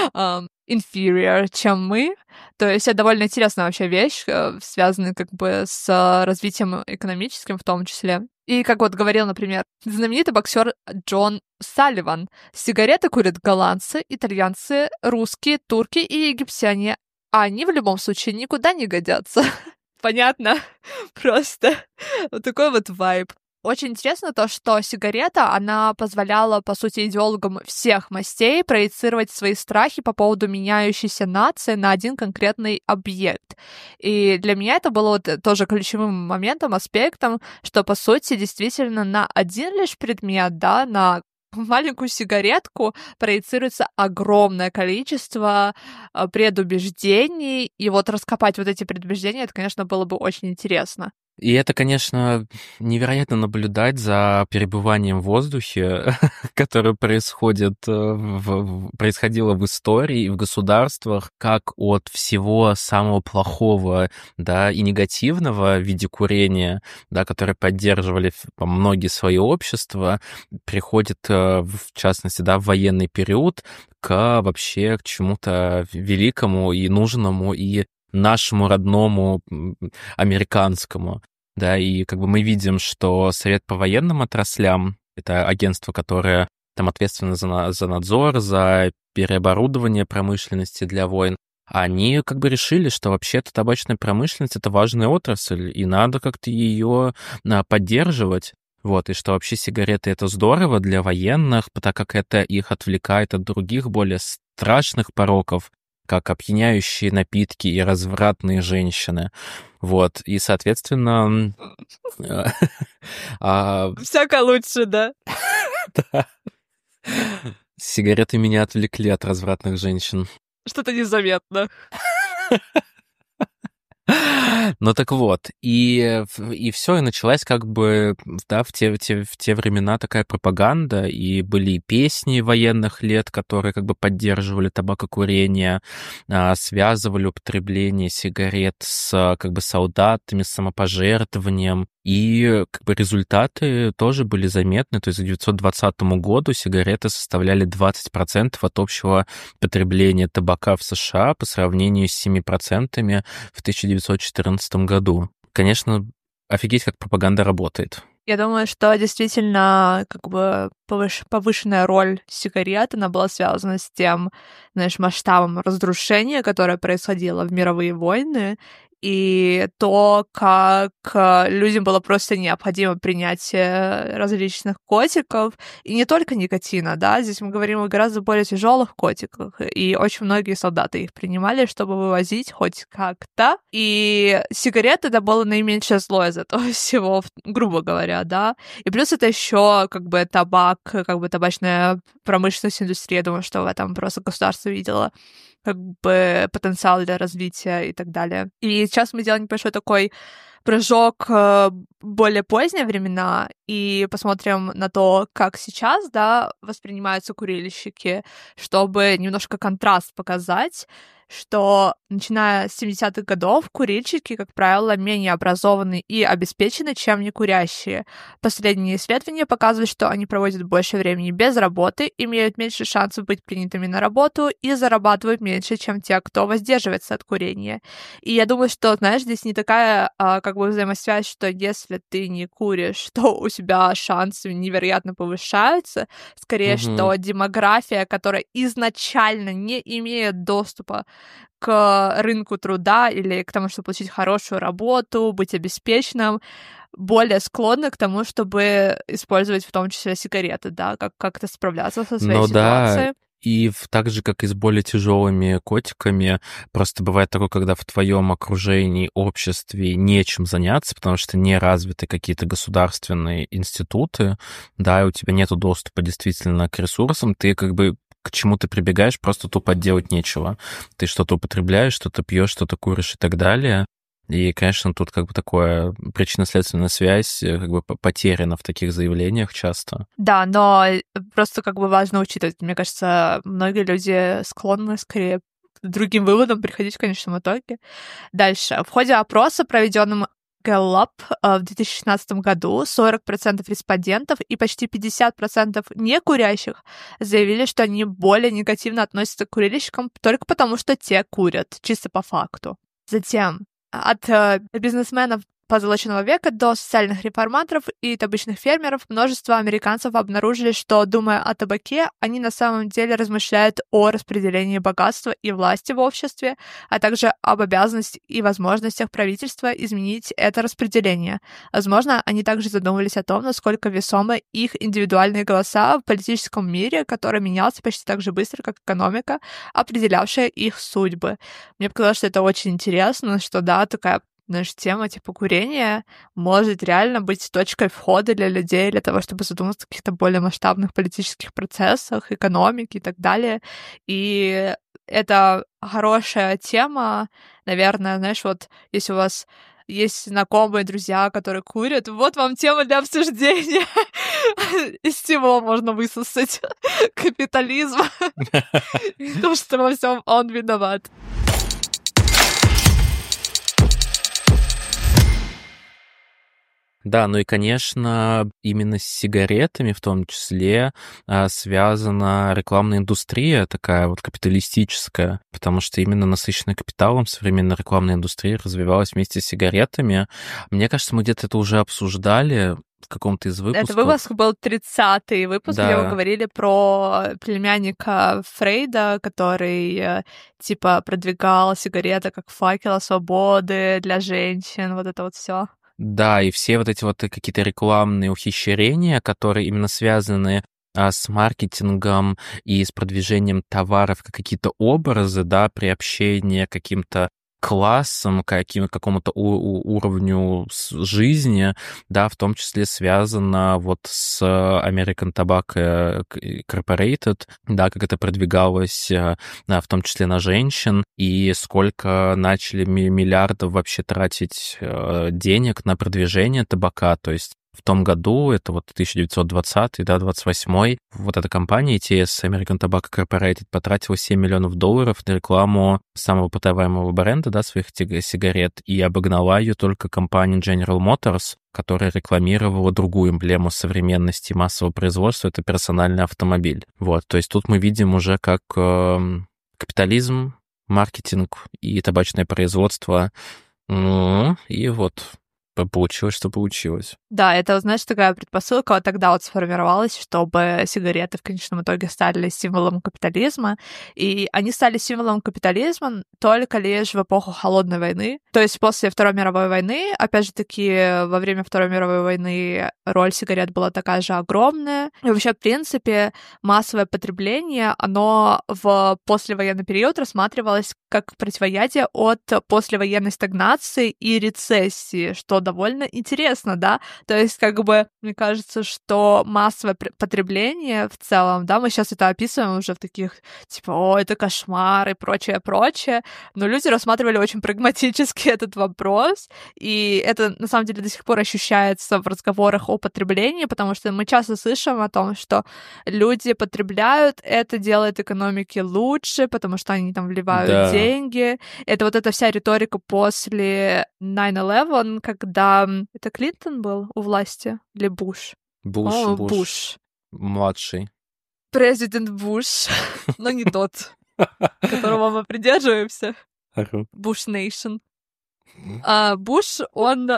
inferior, чем мы. То есть это довольно интересная вообще вещь, связанная как бы с развитием экономическим в том числе. И как вот говорил, например, знаменитый боксер Джон Салливан, сигареты курят голландцы, итальянцы, русские, турки и египтяне. А они в любом случае никуда не годятся. Понятно? Просто вот такой вот вайб. Очень интересно то, что сигарета, она позволяла, по сути, идеологам всех мастей проецировать свои страхи по поводу меняющейся нации на один конкретный объект. И для меня это было вот тоже ключевым моментом, аспектом, что, по сути, действительно на один лишь предмет, да, на маленькую сигаретку проецируется огромное количество предубеждений, и вот раскопать вот эти предубеждения, это, конечно, было бы очень интересно.
И это, конечно, невероятно наблюдать за перебыванием в воздухе, которое происходило в истории и в государствах, как от всего самого плохого, да, и негативного в виде курения, да, которое поддерживали многие свои общества, приходит, в частности, да, в военный период вообще к чему-то великому и нужному, и нашему родному американскому, да, и как бы мы видим, что Совет по военным отраслям, это агентство, которое там ответственно за надзор, за переоборудование промышленности для войн, они как бы решили, что вообще-то табачная промышленность — это важная отрасль, и надо как-то ее поддерживать. Вот, и что вообще сигареты — это здорово для военных, так как это их отвлекает от других, более страшных пороков, как опьяняющие напитки и развратные женщины. Вот, и, соответственно...
Всяко лучше, да?
Да. Сигареты меня отвлекли от развратных женщин.
Что-то незаметно.
Ну так вот, и все, и началась как бы, да, в те времена такая пропаганда, и были и песни военных лет, которые как бы поддерживали табакокурение, связывали употребление сигарет с как бы солдатами, с самопожертвованием, и как бы результаты тоже были заметны. То есть к 1920 году сигареты составляли 20% от общего потребления табака в США по сравнению с 7% в 1914 году. Конечно, офигеть, как пропаганда работает.
Я думаю, что действительно как бы повышенная роль сигарет, она была связана с тем, знаешь, масштабом разрушения, которое происходило в мировые войны, и то, как людям было просто необходимо принятие различных котиков, и не только никотина, да, здесь мы говорим о гораздо более тяжелых котиках, и очень многие солдаты их принимали, чтобы вывозить хоть как-то, и сигареты — это было наименьшее зло из этого всего, грубо говоря, да, и плюс это еще как бы табак, как бы табачная промышленность, индустрия, я думаю, что в этом просто государство видело как бы потенциал для развития и так далее. И сейчас мы делаем небольшой такой прыжок в более поздние времена и посмотрим на то, как сейчас, да, воспринимаются курильщики, чтобы немножко контраст показать, что начиная с 70-х годов курильщики, как правило, менее образованы и обеспечены, чем некурящие. Последние исследования показывают, что они проводят больше времени без работы, имеют меньше шансов быть принятыми на работу и зарабатывают меньше, чем те, кто воздерживается от курения. И я думаю, что, знаешь, здесь не такая как бы взаимосвязь, что если ты не куришь, то у тебя шансы невероятно повышаются. Скорее, что демография, которая изначально не имеет доступа к рынку труда или к тому, чтобы получить хорошую работу, быть обеспеченным, более склонны к тому, чтобы использовать в том числе сигареты, да, как-то справляться со своей ситуацией.
Да. И так же, как и с более тяжелыми котиками, просто бывает такое, когда в твоем окружении, обществе нечем заняться, потому что не развиты какие-то государственные институты, да, и у тебя нету доступа действительно к ресурсам, ты как бы к чему ты прибегаешь, просто тупо делать нечего. Ты что-то употребляешь, что-то пьешь, что-то куришь и так далее. И, конечно, тут как бы такое причинно-следственная связь как бы потеряна в таких заявлениях часто.
Да, но просто как бы важно учитывать. Мне кажется, многие люди склонны скорее к другим выводам приходить в конечном итоге. Дальше. В ходе опроса, проведенном Gallup в 2016 году, 40% респондентов и почти 50% некурящих заявили, что они более негативно относятся к курильщикам только потому, что те курят, чисто по факту. Затем от бизнесменов позолоченного века до социальных реформаторов и табачных фермеров множество американцев обнаружили, что, думая о табаке, они на самом деле размышляют о распределении богатства и власти в обществе, а также об обязанностях и возможностях правительства изменить это распределение. Возможно, они также задумывались о том, насколько весомы их индивидуальные голоса в политическом мире, который менялся почти так же быстро, как экономика, определявшая их судьбы. Мне показалось, что это очень интересно, что да, такая наша тема типа курения может реально быть точкой входа для людей, для того, чтобы задуматься о каких-то более масштабных политических процессах, экономике и так далее. И это хорошая тема, наверное, знаешь, вот если у вас есть знакомые, друзья, которые курят, вот вам тема для обсуждения. Из всего можно высосать капитализм. Потому что во всем он виноват.
Да, ну и, конечно, именно с сигаретами в том числе связана рекламная индустрия такая вот капиталистическая, потому что именно насыщенная капиталом современная рекламная индустрия развивалась вместе с сигаретами. Мне кажется, мы где-то это уже обсуждали в каком-то из выпусков.
Это выпуск был 30-й выпуск,
Да.
где мы говорили про племянника Фрейда, который типа продвигал сигареты как факела свободы для женщин, вот это вот все.
Да, и все вот эти вот какие-то рекламные ухищрения, которые именно связаны с маркетингом и с продвижением товаров, как какие-то образы, да, приобщение к каким-то классам, какому-то уровню жизни, да, в том числе связано вот с American Tobacco Incorporated, да, как это продвигалось, в том числе на женщин, и сколько начали миллиардов вообще тратить денег на продвижение табака, то есть в том году, это вот 1920, да, 28-й, вот эта компания ETS, American Tobacco Incorporated, потратила $7 миллионов на рекламу самого продаваемого бренда, да, своих сигарет, и обогнала ее только компания General Motors, которая рекламировала другую эмблему современности и массового производства, это персональный автомобиль. Вот, то есть тут мы видим уже, как капитализм, маркетинг и табачное производство, и вот получилось, что получилось.
Да, это, знаешь, такая предпосылка вот тогда вот сформировалась, чтобы сигареты в конечном итоге стали символом капитализма, и они стали символом капитализма только лишь в эпоху Холодной войны. То есть после Второй мировой войны, опять же таки, во время Второй мировой войны роль сигарет была такая же огромная. И вообще, в принципе, массовое потребление, оно в послевоенный период рассматривалось как противоядие от послевоенной стагнации и рецессии, что довольно интересно, да? То есть, как бы, мне кажется, что массовое потребление в целом, да, мы сейчас это описываем уже в таких, типа, о, это кошмар и прочее, но люди рассматривали очень прагматически этот вопрос, и это, на самом деле, до сих пор ощущается в разговорах о потреблении, потому что мы часто слышим о том, что люди потребляют, это делает экономике лучше, потому что они там вливают деньги. Это вот эта вся риторика после 9/11, когда... Это Клинтон был у власти? Или Буш?
Буш. Младший.
Президент Буш, но не тот, которого мы придерживаемся. Буш Нейшн. Буш, он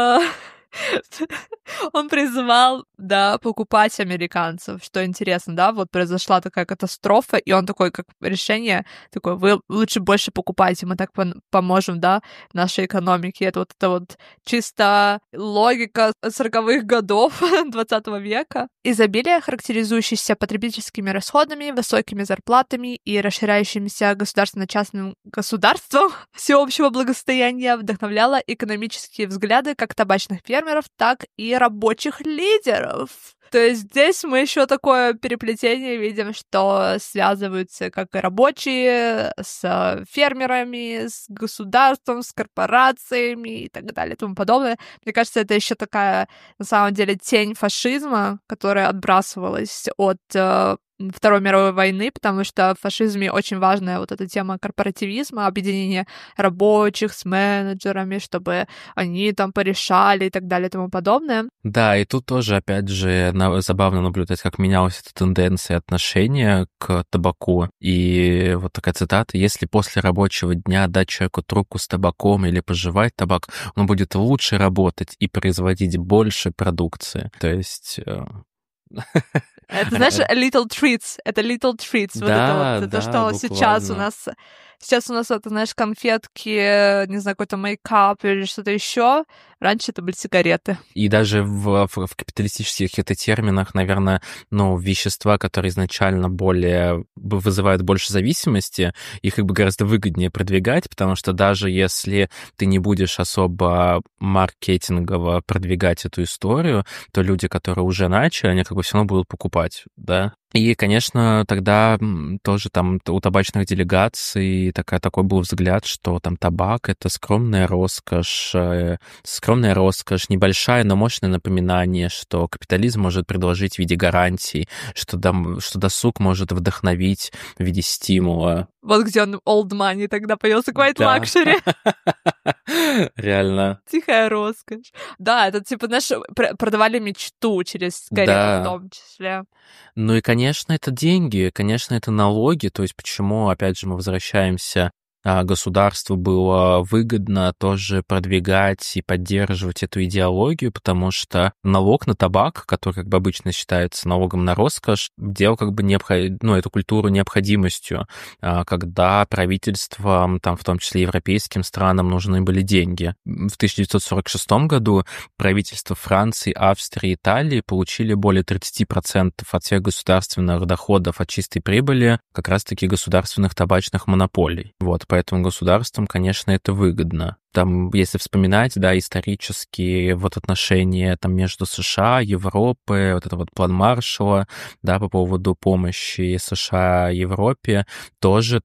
призывал, да, покупать американцев, что интересно, да, вот произошла такая катастрофа, и он такой, как решение, такой, вы лучше больше покупайте, мы так поможем, да, нашей экономике. Это вот чисто логика 40-х годов 20 века. Изобилие, характеризующееся потребительскими расходами, высокими зарплатами и расширяющимся государственно-частным государством всеобщего благосостояния вдохновляло экономические взгляды как табачных фермеров, так и рабочих лидеров. То есть здесь мы еще такое переплетение видим, что связываются как и рабочие с фермерами, с государством, с корпорациями и так далее и тому подобное. Мне кажется, это еще такая, на самом деле, тень фашизма, которая отбрасывалась от Второй мировой войны, потому что в фашизме очень важная вот эта тема корпоративизма, объединение рабочих с менеджерами, чтобы они там порешали и так далее и тому подобное.
Да, и тут тоже, опять же, забавно наблюдать, как менялась эта тенденция отношения к табаку. И вот такая цитата: «Если после рабочего дня дать человеку трубку с табаком или пожевать табак, он будет лучше работать и производить больше продукции». То есть...
Это, знаешь, little treats. Это little treats. Вот это вот. Это
Да,
что сейчас у
буквально.
нас... Сейчас у нас это, знаешь, конфетки, не знаю, какой-то мейкап или что-то еще. Раньше это были сигареты.
И даже в капиталистических это терминах, наверное, ну, вещества, которые изначально более вызывают больше зависимости, их как бы гораздо выгоднее продвигать, потому что даже если ты не будешь особо маркетингово продвигать эту историю, то люди, которые уже начали, они как бы все равно будут покупать, да. И, конечно, тогда тоже там у табачных делегаций такой был взгляд, что там табак — это скромная роскошь, небольшая, но мощное напоминание, что капитализм может предложить в виде гарантий, что досуг может вдохновить в виде стимула.
Вот где он old money тогда появился, quite
Да.
luxury.
Реально.
Тихая роскошь. Да, это типа, знаешь, продавали мечту через сигарету в
Да.
том числе.
Ну и, конечно, это деньги, конечно, это налоги. То есть почему, опять же, мы возвращаемся, государству было выгодно тоже продвигать и поддерживать эту идеологию, потому что налог на табак, который как бы обычно считается налогом на роскошь, делал как бы эту культуру необходимостью, когда правительствам, там, в том числе европейским странам, нужны были деньги. В 1946 году правительства Франции, Австрии, Италии получили более 30% от всех государственных доходов от чистой прибыли как раз-таки государственных табачных монополий. Вот, поэтому государствам, конечно, это выгодно. Там, если вспоминать, да, исторические вот отношения там между США, Европой, вот это вот план Маршалла, да, по поводу помощи США Европе, тоже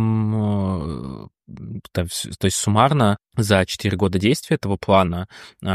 там, то есть суммарно за 4 года действия этого плана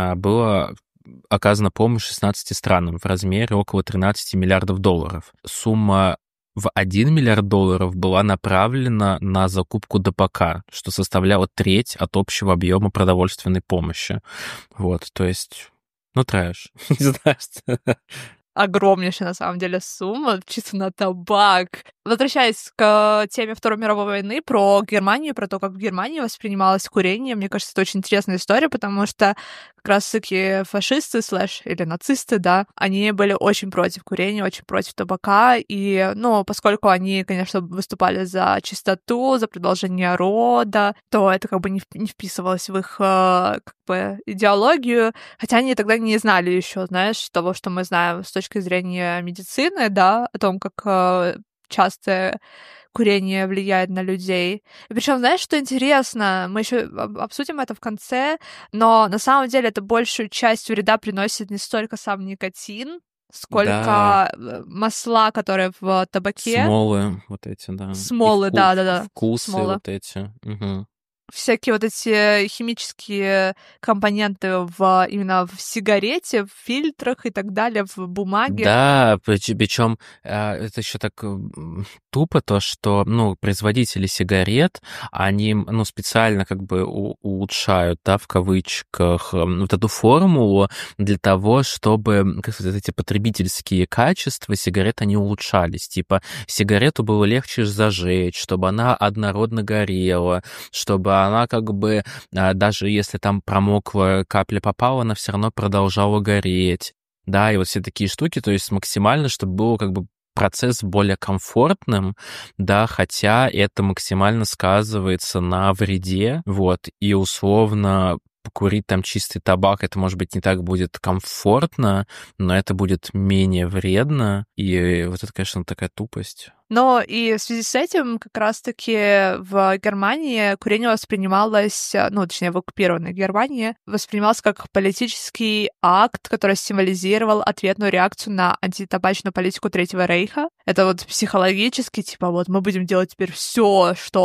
было оказана помощь 16 странам в размере около 13 миллиардов долларов. Сумма в 1 миллиард долларов была направлена на закупку табака, что составляло треть от общего объема продовольственной помощи. Вот, то есть, ну, трэш. Не знаю.
Огромнейшая, на самом деле, сумма чисто на табак. Возвращаясь к теме Второй мировой войны, про Германию, про то, как в Германии воспринималось курение, мне кажется, это очень интересная история, потому что как раз-таки фашисты, или нацисты, да, они были очень против курения, очень против табака, и, ну, поскольку они, конечно, выступали за чистоту, за продолжение рода, то это как бы не вписывалось в их, как бы, идеологию, хотя они тогда не знали еще, знаешь, того, что мы знаем с точки зрения медицины, да, о том, как часто курение влияет на людей. И причем, знаешь, что интересно, мы еще обсудим это в конце, но на самом деле это большую часть вреда приносит не столько сам никотин, сколько масла, которые в табаке.
Смолы вот эти, да.
Смолы, да-да-да.
Вкусы
смолы.
вот эти. Угу.
Всякие вот эти химические компоненты именно в сигарете, в фильтрах и так далее, в бумаге.
Да, причем это еще так тупо то, что, ну, производители сигарет, они, ну, специально как бы улучшают, да, в кавычках, вот эту формулу для того, чтобы, как сказать, эти потребительские качества сигарет, они улучшались. Типа, сигарету было легче зажечь, чтобы она однородно горела, чтобы она как бы, даже если там промокла, капля попала, она все равно продолжала гореть. Да, и вот все такие штуки, то есть максимально, чтобы было как бы процесс более комфортным, да, хотя это максимально сказывается на вреде, вот, и условно покурить там чистый табак, это, может быть, не так будет комфортно, но это будет менее вредно, и вот это, конечно, такая тупость.
Но и в связи с этим как раз-таки в Германии курение воспринималось, ну, точнее, в оккупированной Германии, воспринималось как политический акт, который символизировал ответную реакцию на антитабачную политику Третьего Рейха. Это вот психологически, типа, вот мы будем делать теперь все, что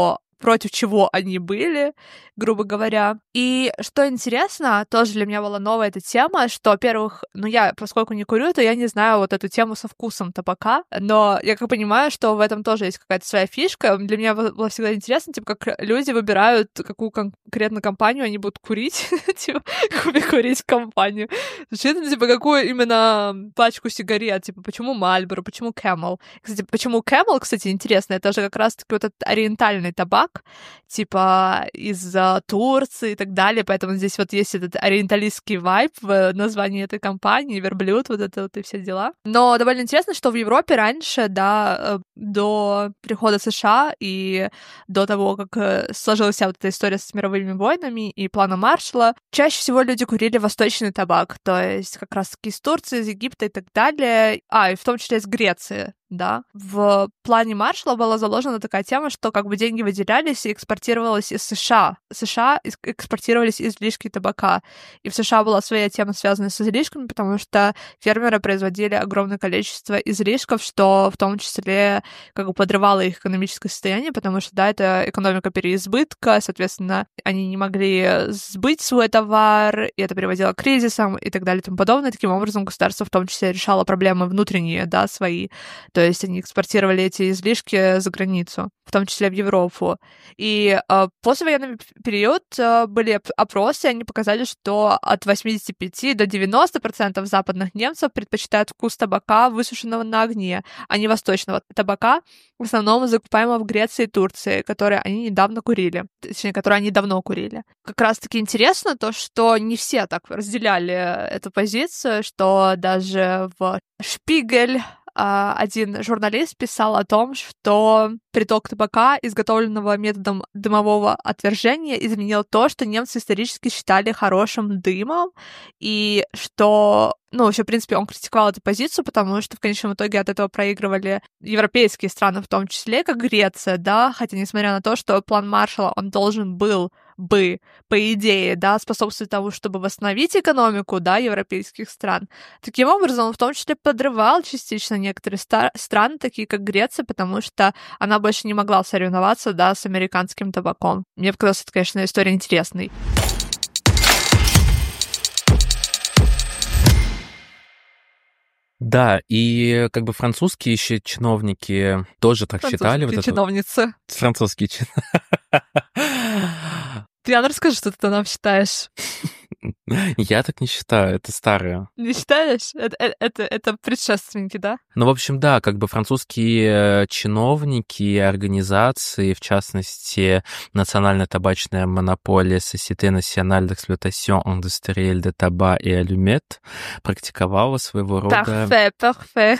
против чего они были, грубо говоря. И что интересно, тоже для меня была новая эта тема, что, во-первых, я, поскольку не курю, то я не знаю вот эту тему со вкусом табака, но я как понимаю, что в этом тоже есть какая-то своя фишка. Для меня было всегда интересно, типа, как люди выбирают, какую конкретно компанию они будут курить, типа, курить компанию. Типа, какую именно пачку сигарет, типа, почему Marlboro, почему Camel. Кстати, почему Camel, кстати, интересно, это же как раз-таки вот этот ориентальный табак, типа, из Турции и так далее, поэтому здесь вот есть этот ориенталистский вайб в названии этой компании, верблюд, вот это вот и все дела. Но довольно интересно, что в Европе раньше, да, до прихода США и до того, как сложилась вся вот эта история с мировыми войнами и планом Маршалла, чаще всего люди курили восточный табак, то есть как раз-таки из Турции, из Египта и так далее, и в том числе из Греции. Да. В плане Маршалла была заложена такая тема, что как бы деньги выделялись и экспортировалось из США. США экспортировались излишки табака. И в США была своя тема, связанная с излишками, потому что фермеры производили огромное количество излишков, что в том числе как бы подрывало их экономическое состояние, потому что, да, это экономика переизбытка, соответственно, они не могли сбыть свой товар, и это приводило к кризисам и так далее и тому подобное. Таким образом, государство в том числе решало проблемы внутренние, да, свои. То есть они экспортировали эти излишки за границу, в том числе в Европу. И послевоенный период были опросы, и они показали, что от 85 до 90% западных немцев предпочитают вкус табака, высушенного на огне, а не восточного табака, в основном закупаемого в Греции и Турции, которые они недавно курили. Точнее, которые они давно курили. Как раз-таки интересно то, что не все так разделяли эту позицию, что даже в Шпигель один журналист писал о том, что приток табака, изготовленного методом дымового отвержения, изменил то, что немцы исторически считали хорошим дымом, и что, вообще, в принципе, он критиковал эту позицию, потому что в конечном итоге от этого проигрывали европейские страны, в том числе, как Греция, да, хотя несмотря на то, что план Маршалла, он должен был бы, по идее, да, способствовать тому, чтобы восстановить экономику, да, европейских стран. Таким образом, он в том числе подрывал частично некоторые страны, такие как Греция, потому что она больше не могла соревноваться, да, с американским табаком. Мне показалось, это, конечно, история интересной.
Да, и как бы французские еще чиновники тоже так считали.
Французские чиновницы.
Французские чиновницы.
Ты, Анна, расскажи, что ты нам считаешь.
Я так не считаю, это старое.
Не считаешь? Это предшественники, да?
Ну, в общем, да, как бы французские чиновники и организации, в частности, Национальная табачная монополия Société Nationale d'Exploitation Industrielle de Tabac et Allumettes практиковала своего рода...
Parfait.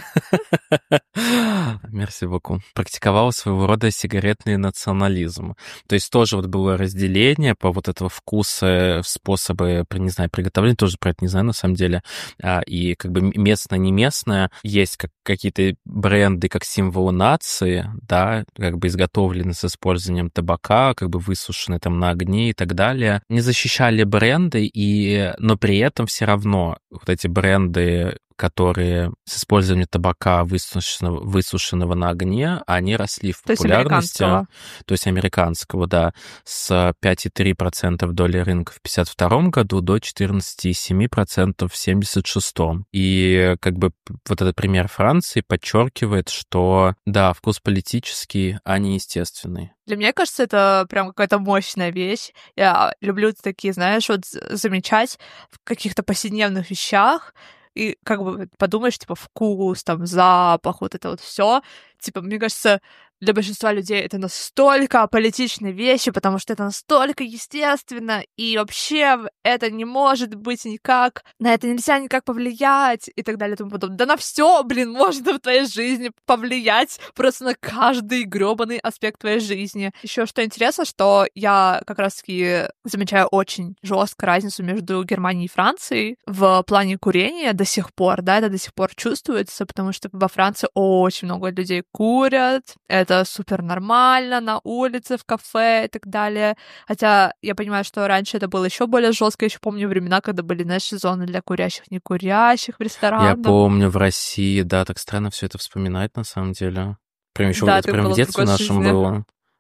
Merci beaucoup. Практиковала своего рода сигаретный национализм. То есть тоже вот было разделение по вот этого вкуса, способы, не знаю, приготовления, тоже про это не знаю на самом деле, и как бы местное, не местное, есть какие-то бренды как символы нации, да, как бы изготовлены с использованием табака, как бы высушены там на огне и так далее. Не защищали бренды, но при этом все равно вот эти бренды, которые с использованием табака, высушенного на огне, они росли в популярности. То есть американского, да, с 5,3% доли рынка в 1952 году до 14,7% в 1976. И как бы вот этот пример Франции подчеркивает, что, да, вкус политический, а не естественный.
Для меня кажется, это прям какая-то мощная вещь. Я люблю такие, знаешь, вот замечать в каких-то повседневных вещах, и как бы подумаешь, типа, вкус, там, запах, вот это вот все. Типа, мне кажется, для большинства людей это настолько аполитичные вещи, потому что это настолько естественно, и вообще это не может быть никак, на это нельзя никак повлиять, и так далее и тому подобное. Да на все, можно в твоей жизни повлиять, просто на каждый грёбаный аспект твоей жизни. Еще что интересно, что я как раз-таки замечаю очень жестко разницу между Германией и Францией в плане курения до сих пор, да, это до сих пор чувствуется, потому что во Франции очень много людей курят, это супер нормально, на улице, в кафе и так далее. Хотя я понимаю, что раньше это было еще более жестко. Я еще помню времена, когда были, знаешь, зоны для курящих, не курящих в ресторанах.
Я помню в России, да, так странно все это вспоминать на самом деле. Прям еще
да,
прям в детстве нашем было.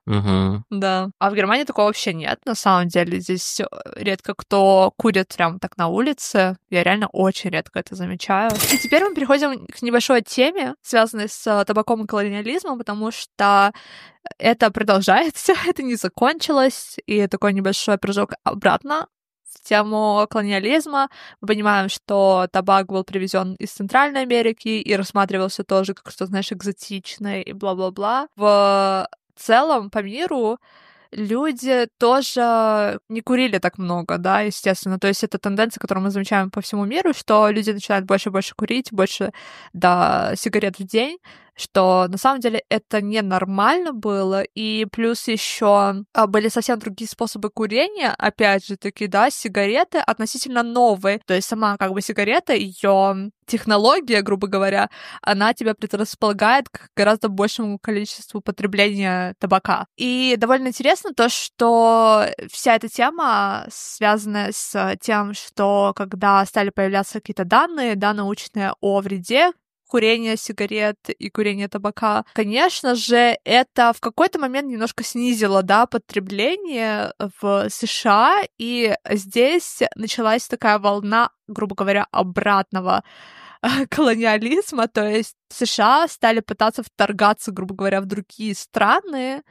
Мгм.
Да. А в Германии такого вообще нет, на самом деле. Здесь редко кто курит прям так на улице. Я реально очень редко это замечаю. И теперь мы переходим к небольшой теме, связанной с табаком и колониализмом, потому что это продолжается, это не закончилось, и такой небольшой прыжок обратно в тему колониализма. Мы понимаем, что табак был привезен из Центральной Америки и рассматривался тоже как что, знаешь, экзотичное и бла-бла-бла. В целом, по миру люди тоже не курили так много, да, естественно. То есть это тенденция, которую мы замечаем по всему миру, что люди начинают больше и больше курить, больше, да, сигарет в день, что на самом деле это ненормально было, и плюс еще были совсем другие способы курения, опять же таки, да, сигареты относительно новые, то есть сама как бы сигарета, ее технология, грубо говоря, она тебя предрасполагает к гораздо большему количеству потребления табака. И довольно интересно то, что вся эта тема, связанная с тем, что когда стали появляться какие-то данные, да, научные о вреде курения сигарет и курения табака, конечно же, это в какой-то момент немножко снизило, да, потребление в США, и здесь началась такая волна, грубо говоря, обратного колониализма, то есть США стали пытаться вторгаться, грубо говоря, в другие страны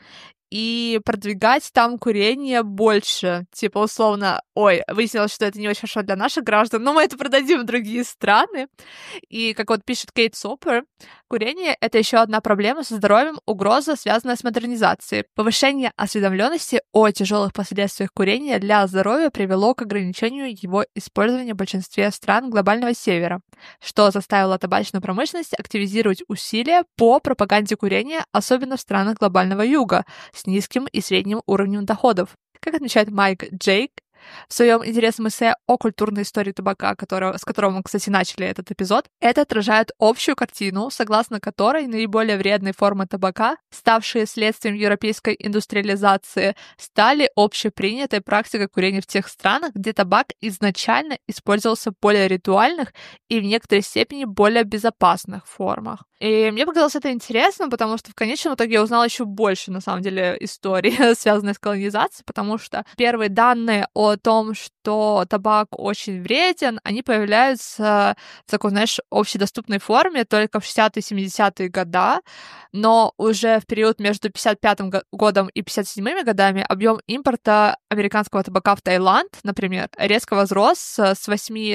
и продвигать там курение больше. Типа, условно, ой, выяснилось, что это не очень хорошо для наших граждан, но мы это продадим в другие страны. И, как вот пишет Кейт Сопер, курение — это еще одна проблема со здоровьем, угроза, связанная с модернизацией. Повышение осведомленности о тяжелых последствиях курения для здоровья привело к ограничению его использования в большинстве стран глобального севера, что заставило табачную промышленность активизировать усилия по пропаганде курения, особенно в странах глобального юга, с низким и средним уровнем доходов. Как отмечает Майк Джейк в своем интересном эссе о культурной истории табака, с которого мы, кстати, начали этот эпизод, это отражает общую картину, согласно которой наиболее вредные формы табака, ставшие следствием европейской индустриализации, стали общепринятой практикой курения в тех странах, где табак изначально использовался в более ритуальных и в некоторой степени более безопасных формах. И мне показалось это интересно, потому что в конечном итоге я узнала еще больше, на самом деле, истории, связанной с колонизацией, потому что первые данные о том, что табак очень вреден, они появляются в такой, знаешь, общедоступной форме только в 60-70-е годы, но уже в период между 55-м годом и 57-ми годами объем импорта американского табака в Таиланд, например, резко возрос с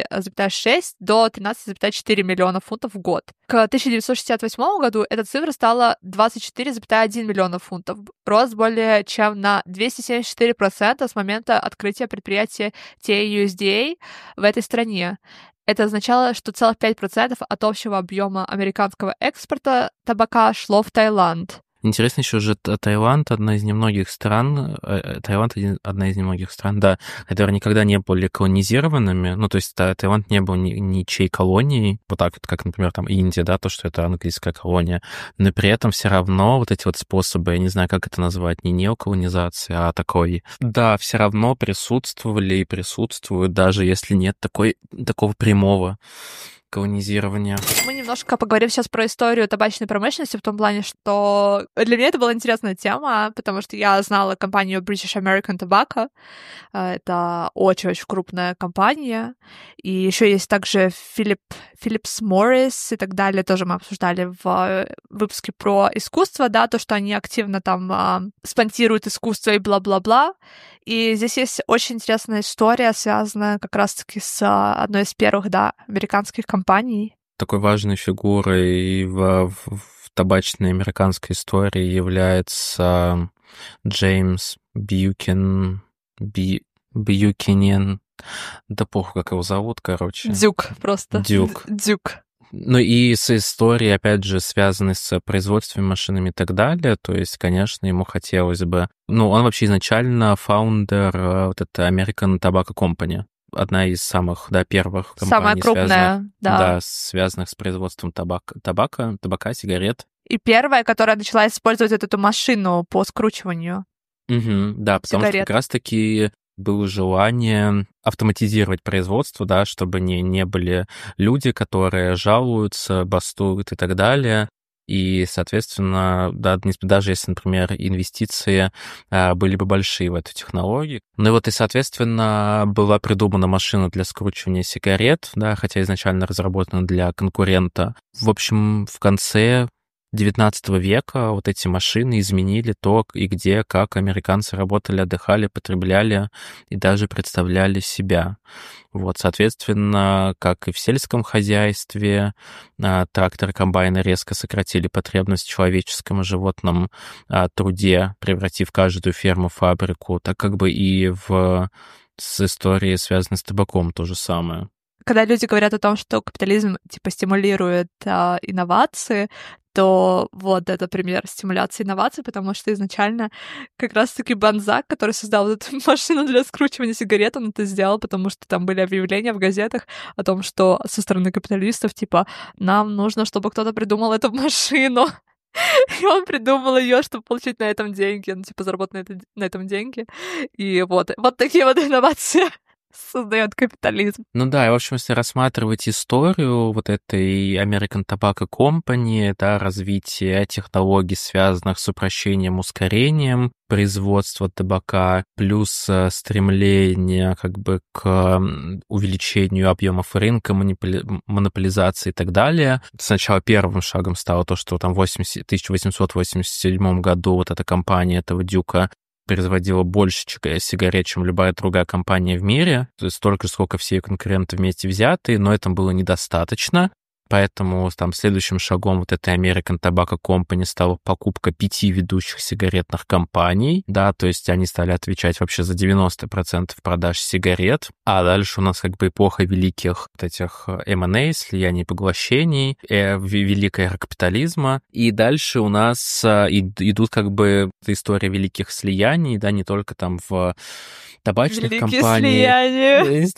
8,6 до 13,4 миллиона фунтов в год. К 1968 году эта цифра стала 24,1 миллиона фунтов, рост более чем на 274% с момента открытия предприятия TUSDA в этой стране. Это означало, что целых 5% от общего объема американского экспорта табака шло в Таиланд.
Интересно еще же, Таиланд одна из немногих стран, одна из немногих стран, да, которые никогда не были колонизированными, ну, то есть Таиланд не был ничьей колонией, вот так вот, как, например, там Индия, да, то, что это английская колония, но при этом все равно вот эти вот способы, я не знаю, как это назвать, не неоколонизации, а такой, да, все равно присутствовали и присутствуют, даже если нет такого прямого колонизирования.
Мы немножко поговорим сейчас про историю табачной промышленности в том плане, что для меня это была интересная тема, потому что я знала компанию British American Tobacco. Это очень-очень крупная компания. И еще есть также Philips Morris и так далее. Тоже мы обсуждали в выпуске про искусство, да, то, что они активно там спонсируют искусство и бла-бла-бла. И здесь есть очень интересная история, связанная как раз-таки с одной из первых, да, американских компаний.
Такой важной фигурой в табачной американской истории является Джеймс Бьюкенен. Да похуй, как его зовут, короче.
Дюк просто.
Дюк.
Дюк.
Ну и с историей, опять же, связанной с производственными машинами и так далее, то есть, конечно, ему хотелось бы... Ну, он вообще изначально фаундер вот это American Tobacco Company, одна из самых, да, первых компаний,
самая крупная, да,
связанных с производством табака, сигарет.
И первая, которая начала использовать эту машину по скручиванию.
Да, потому что как раз-таки было желание автоматизировать производство, да, чтобы не были люди, которые жалуются, бастуют и так далее. И, соответственно, да, даже если, например, инвестиции были бы большие в эту технологию. Ну и вот и, соответственно, была придумана машина для скручивания сигарет, да, хотя изначально разработана для конкурента. В общем, в конце XIX века вот эти машины изменили то, и где, как американцы работали, отдыхали, потребляли и даже представляли себя. Вот, соответственно, как и в сельском хозяйстве, тракторы, комбайны резко сократили потребность в человеческом и животном труде, превратив каждую ферму в фабрику, так как бы и с историей, связанной с табаком, то же самое.
Когда люди говорят о том, что капитализм типа стимулирует инновации, то вот это пример стимуляции инноваций, потому что изначально как раз-таки Банзак, который создал вот эту машину для скручивания сигарет, он это сделал, потому что там были объявления в газетах о том, что со стороны капиталистов, типа, нам нужно, чтобы кто-то придумал эту машину. И он придумал ее, чтобы получить на этом деньги, ну, типа, заработать на этом деньги. И вот такие вот инновации создает капитализм.
Ну да, и, в общем, если рассматривать историю вот этой American Tobacco Company, да, развитие технологий, связанных с упрощением, ускорением производства табака, плюс стремление как бы к увеличению объемов рынка, монополизации и так далее. Сначала первым шагом стало то, что там в 1887 году вот эта компания этого Дюка производила больше сигарет, чем любая другая компания в мире, то есть столько же, сколько все ее конкуренты вместе взятые, но этого было недостаточно. Поэтому там следующим шагом вот этой American Tobacco Company стала покупка 5 ведущих сигаретных компаний, да, то есть они стали отвечать вообще за 90% продаж сигарет, а дальше у нас как бы эпоха великих вот этих M&A, слияний, поглощений, великая эра капитализма, и дальше у нас идут как бы история великих слияний, да, не только там в табачных
Великие
компаниях.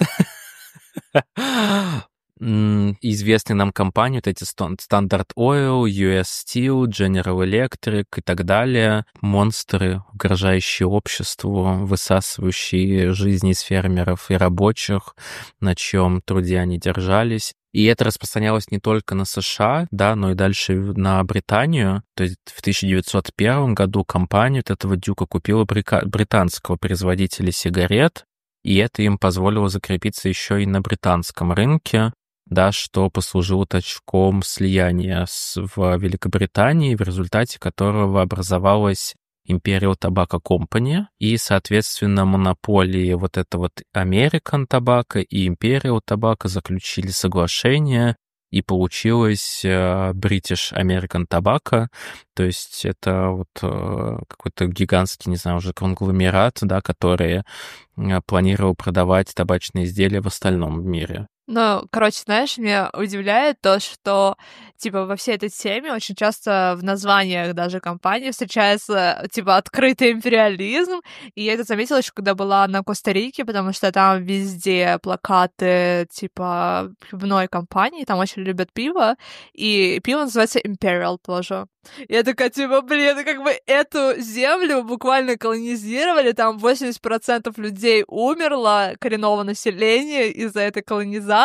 слияния.
Известные нам компании, вот эти Standard Oil, US Steel, General Electric и так далее, монстры, угрожающие обществу, высасывающие жизни из фермеров и рабочих, на чьем труде они держались. И это распространялось не только на США, да, но и дальше на Британию. То есть в 1901 году компания вот этого Дюка купила британского производителя сигарет, и это им позволило закрепиться еще и на британском рынке, да, что послужило толчком слияния в Великобритании, в результате которого образовалась Imperial Tobacco Company, и, соответственно, монополии вот это вот American Tobacco и Imperial Tobacco заключили соглашение, и получилось British American Tobacco, то есть это вот какой-то гигантский, не знаю, уже конгломерат, да, который планировал продавать табачные изделия в остальном мире.
Ну, короче, знаешь, меня удивляет то, что, типа, во всей этой теме очень часто в названиях даже компании встречается, типа, открытый империализм, и я это заметила еще, когда была на Коста-Рике, потому что там везде плакаты, типа, пивной компании, там очень любят пиво, и пиво называется Imperial тоже. И я такая, типа, блин, как бы эту землю буквально колонизировали, там 80% людей умерло, коренного населения из-за этой колонизации.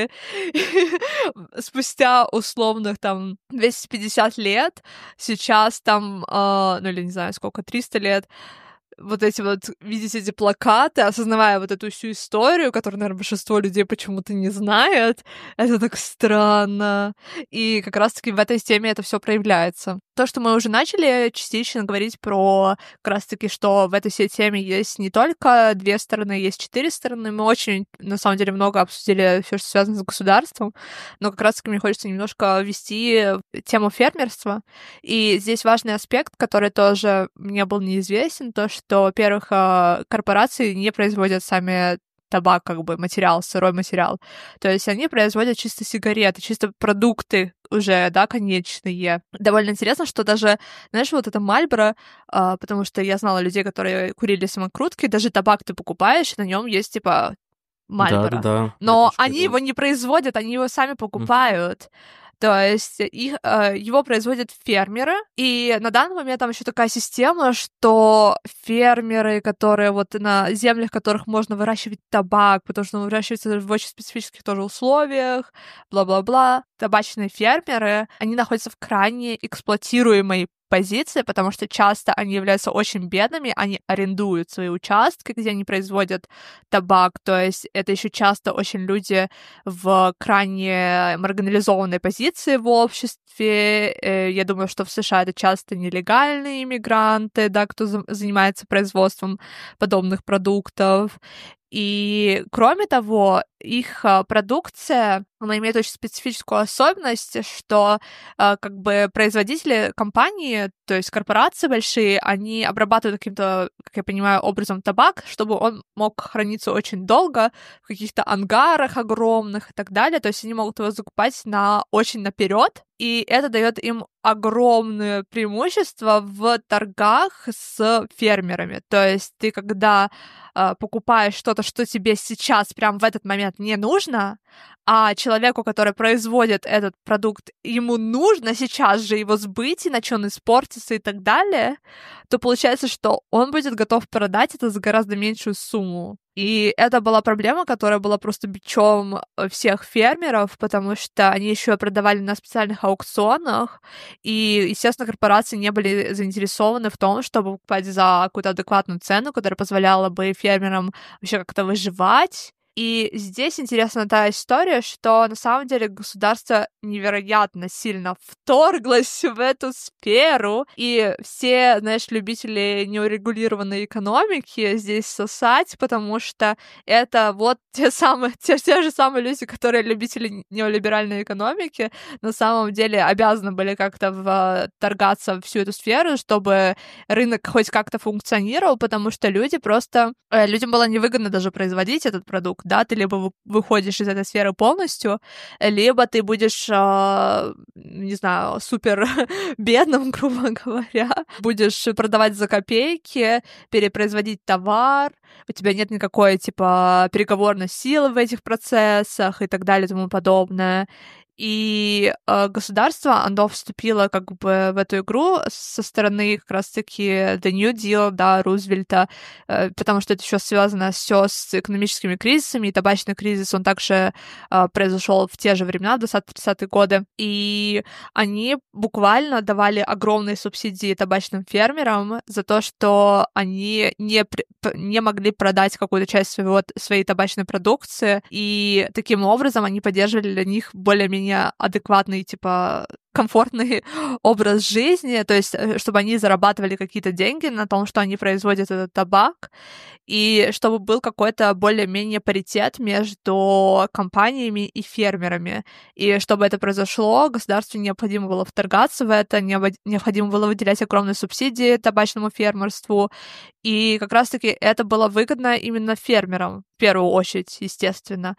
Спустя условных там 250 лет, сейчас там, ну или не знаю сколько, 300 лет, вот эти вот, видеть эти плакаты, осознавая вот эту всю историю, которую, наверное, большинство людей почему-то не знает, это так странно. И как раз-таки в этой теме это все проявляется. То, что мы уже начали частично говорить про как раз-таки, что в этой всей теме есть не только две стороны, есть 4 стороны. Мы очень, на самом деле, много обсудили все, что связано с государством, но как раз-таки мне хочется немножко ввести тему фермерства. И здесь важный аспект, который тоже мне был неизвестен, то, что, во-первых, корпорации не производят сами табак, как бы материал, сырой материал. То есть они производят чисто сигареты, чисто продукты уже, да, конечные. Довольно интересно, что даже, знаешь, вот это Мальборо, потому что я знала людей, которые курили самокрутки, даже табак ты покупаешь, на нем есть, типа, Мальборо.
Да.
Но они его не производят, они его сами покупают. То есть его производят фермеры, и на данный момент там еще такая система, что фермеры, которые вот на землях, в которых можно выращивать табак, потому что он выращивается в очень специфических тоже условиях, бла-бла-бла, табачные фермеры, они находятся в крайне эксплуатируемой позиции, потому что часто они являются очень бедными, они арендуют свои участки, где они производят табак, то есть это еще часто очень люди в крайне маргинализованной позиции в обществе. Я думаю, что в США это часто нелегальные иммигранты, да, кто занимается производством подобных продуктов. И, кроме того, их продукция, она имеет очень специфическую особенность, что как бы производители компании, то есть корпорации большие, они обрабатывают каким-то, как я понимаю, образом табак, чтобы он мог храниться очень долго в каких-то ангарах огромных и так далее. То есть они могут его закупать очень наперед, и это дает им огромное преимущество в торгах с фермерами. То есть ты, когда покупаешь что-то, что тебе сейчас, прям в этот момент не нужно, а человеку, который производит этот продукт, ему нужно сейчас же его сбыть, иначе он испортится и так далее, то получается, что он будет готов продать это за гораздо меньшую сумму. И это была проблема, которая была просто бичом всех фермеров, потому что они еще продавали на специальных аукционах, и, естественно, корпорации не были заинтересованы в том, чтобы покупать за какую-то адекватную цену, которая позволяла бы фермерам вообще как-то выживать. И здесь интересна та история, что на самом деле государство невероятно сильно вторглось в эту сферу, и все, знаешь, любители неурегулированной экономики здесь сосать, потому что это вот те же самые люди, которые любители неолиберальной экономики, на самом деле обязаны были как-то вторгаться в всю эту сферу, чтобы рынок хоть как-то функционировал, потому что людям было невыгодно даже производить этот продукт, да, ты либо выходишь из этой сферы полностью, либо ты будешь, не знаю, супер бедным, грубо говоря, будешь продавать за копейки, перепроизводить товар, у тебя нет никакой, типа, переговорной силы в этих процессах и так далее и тому подобное. И государство, оно вступило как бы в эту игру со стороны как раз-таки The New Deal, да, Рузвельта, потому что это еще связано все с экономическими кризисами, и табачный кризис, он также произошел в те же времена, в 20-30-е годы, и они буквально давали огромные субсидии табачным фермерам за то, что они не могли продать какую-то часть своей табачной продукции, и таким образом они поддерживали для них более-менее адекватный, типа, комфортный образ жизни, то есть чтобы они зарабатывали какие-то деньги на том, что они производят этот табак, и чтобы был какой-то более-менее паритет между компаниями и фермерами. И чтобы это произошло, государству необходимо было вторгаться в это, необходимо было выделять огромные субсидии табачному фермерству, и как раз-таки это было выгодно именно фермерам, в первую очередь, естественно.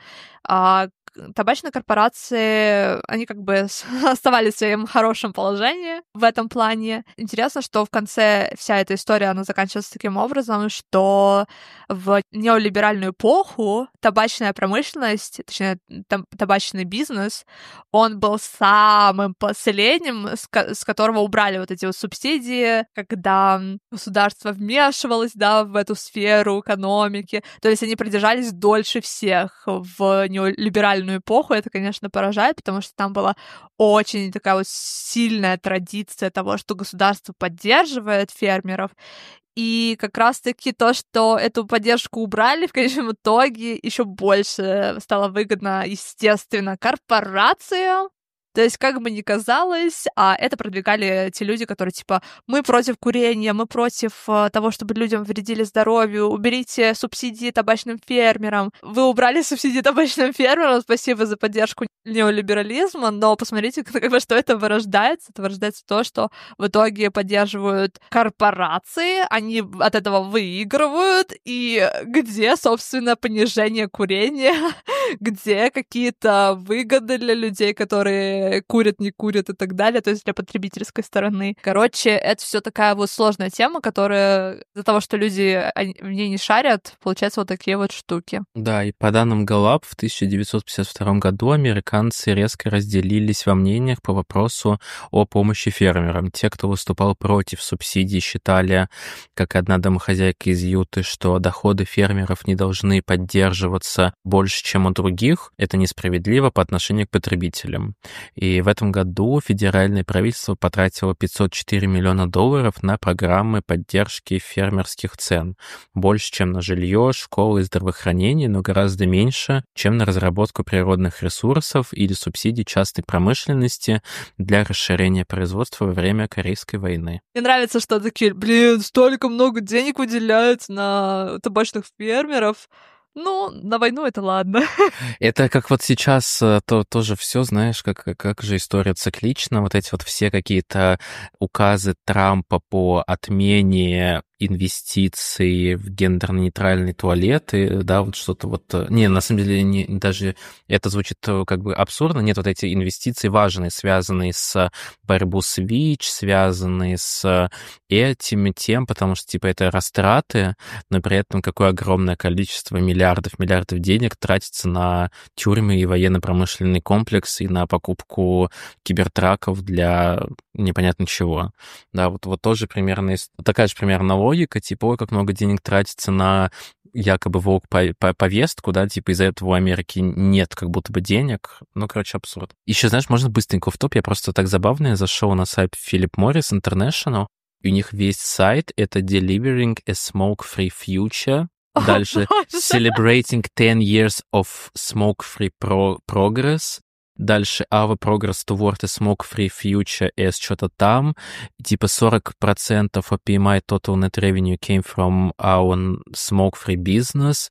Табачные корпорации, они как бы оставались в своем хорошем положении в этом плане. Интересно, что в конце вся эта история, она заканчивается таким образом, что в неолиберальную эпоху табачная промышленность, точнее, табачный бизнес, он был самым последним, с которого убрали вот эти вот субсидии, когда государство вмешивалось, да, в эту сферу экономики. То есть они продержались дольше всех в неолиберальную эпоху. Это, конечно, поражает, потому что там была очень такая вот сильная традиция того, что государство поддерживает фермеров. И как раз-таки то, что эту поддержку убрали, в конечном итоге еще больше стало выгодно, естественно, корпорациям. То есть, как бы ни казалось, это продвигали те люди, которые, типа, мы против курения, мы против того, чтобы людям вредили здоровью, уберите субсидии табачным фермерам. Вы убрали субсидии табачным фермерам, спасибо за поддержку неолиберализма, но посмотрите, как бы, что это вырождается. Это вырождается то, что в итоге поддерживают корпорации, они от этого выигрывают, и где, собственно, понижение курения, где какие-то выгоды для людей, которые которые курят, не курят и так далее, то есть для потребительской стороны. Короче, это все такая вот сложная тема, которая из-за того, что люди в ней не шарят, получается вот такие вот штуки.
Да, и по данным Gallup, в 1952 году американцы резко разделились во мнениях по вопросу о помощи фермерам. Те, кто выступал против субсидий, считали, как одна домохозяйка из Юты, что доходы фермеров не должны поддерживаться больше, чем у других. Это несправедливо по отношению к потребителям. И в этом году федеральное правительство потратило $504 миллиона на программы поддержки фермерских цен. Больше, чем на жилье, школы и здравоохранение, но гораздо меньше, чем на разработку природных ресурсов или субсидий частной промышленности для расширения производства во время Корейской войны.
Мне нравится, что такие, столько много денег выделяют на табачных фермеров. Ну, на войну это ладно.
Это как вот сейчас тоже все, знаешь, как же история циклична, вот эти вот все какие-то указы Трампа по отмене инвестиций в гендерно-нейтральные туалеты, да, вот что-то вот... Не, на самом деле, даже это звучит как бы абсурдно. Нет, вот эти инвестиции важные, связанные с борьбой с ВИЧ, связанные с этим и тем, потому что, типа, это растраты, но при этом какое огромное количество миллиардов денег тратится на тюрьмы и военно-промышленный комплекс и на покупку кибертраков для непонятно чего. Да, вот тоже примерно такая же примерно логика, типа, ой, как много денег тратится на якобы повестку, да, типа из-за этого у Америки нет как будто бы денег. Ну, короче, абсурд. Еще, знаешь, можно быстренько в топ, я просто так забавно, я зашел на сайт Philip Morris International, и у них весь сайт — это Delivering a Smoke-Free Future. Дальше Celebrating 10 years of Smoke-Free Progress. Дальше Our Progress Toward a Smoke-Free Future is что-то там. Типа 40% of PMI Total Net Revenue came from our Smoke-Free Business.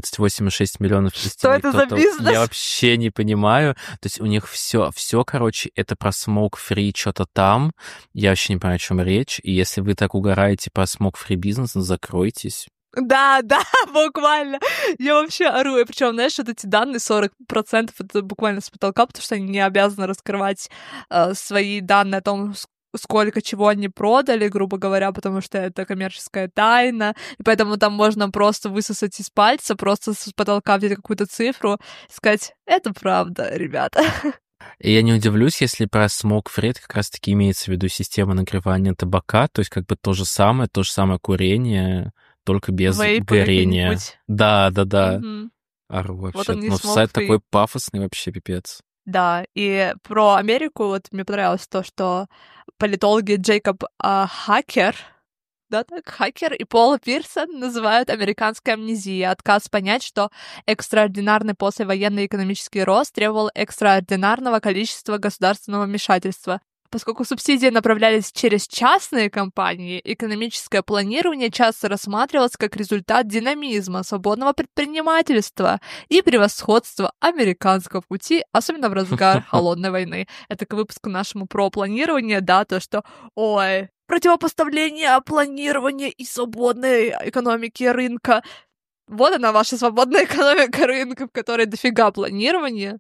38,6 миллионов.
Что это за бизнес?
Я вообще не понимаю. То есть у них все, короче, это про Smoke-Free что-то там. Я вообще не понимаю, о чем речь. И если вы так угораете по Smoke-Free Business, ну закройтесь.
Да, буквально. Я вообще ору. И причем, знаешь, вот эти данные 40% это буквально с потолка, потому что они не обязаны раскрывать свои данные о том, сколько чего они продали, грубо говоря, потому что это коммерческая тайна, и поэтому там можно просто высосать из пальца, просто с потолка взять какую-то цифру и сказать, это правда, ребята.
И я не удивлюсь, если про smoke-free как раз-таки имеется в виду система нагревания табака, то есть как бы то же самое курение, только без горения. Да. Угу. Ору вообще.
Вот он не
сайт такой пафосный вообще, пипец.
Да, и про Америку вот мне понравилось то, что политологи Джейкоб Хакер и Пол Пирсон называют американской амнезией отказ понять, что экстраординарный послевоенный экономический рост требовал экстраординарного количества государственного вмешательства. Поскольку субсидии направлялись через частные компании, экономическое планирование часто рассматривалось как результат динамизма, свободного предпринимательства и превосходства американского пути, особенно в разгар холодной войны. Это к выпуску нашему про планирование, да, то, что, ой, противопоставление планирования и свободной экономики рынка. Вот она, ваша свободная экономика рынка, в которой дофига планирования.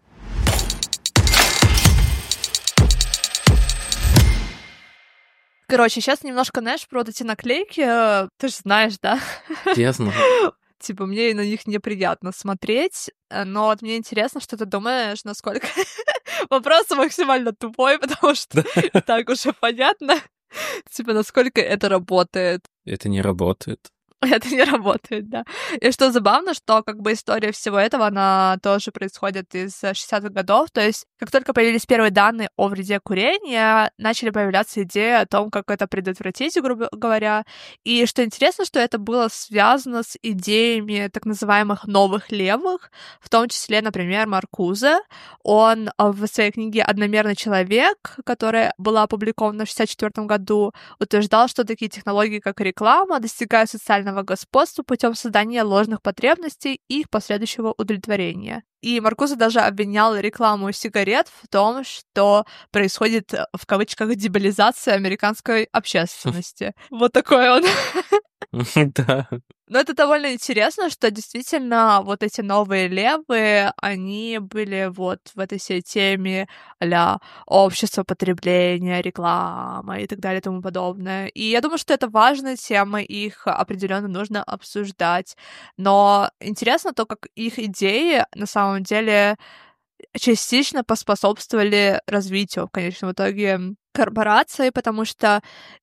Короче, сейчас немножко, знаешь, про эти наклейки, ты же знаешь, да?
Я знаю.
Типа, мне на них неприятно смотреть, но вот мне интересно, что ты думаешь, насколько... Вопрос максимально тупой, потому что так уже понятно. Типа, насколько это работает.
Это не работает.
Это не работает, да. И что забавно, что как бы история всего этого, она тоже происходит из 60-х годов. То есть, как только появились первые данные о вреде курения, начали появляться идеи о том, как это предотвратить, грубо говоря. И что интересно, что это было связано с идеями так называемых новых левых, в том числе, например, Маркузе. Он в своей книге «Одномерный человек», которая была опубликована в 1964 году, утверждал, что такие технологии, как реклама, достигают социального господства путем создания ложных потребностей и их последующего удовлетворения. И Маркузе даже обвинял рекламу сигарет в том, что происходит, в кавычках, дебилизация американской общественности. Вот такой он.
Да.
Но это довольно интересно, что действительно вот эти новые левые, они были вот в этой всей теме а-ля общество потребления, реклама и так далее и тому подобное. И я думаю, что это важная тема, их определенно нужно обсуждать. Но интересно то, как их идеи на самом деле частично поспособствовали развитию в конечном итоге корпорации, потому что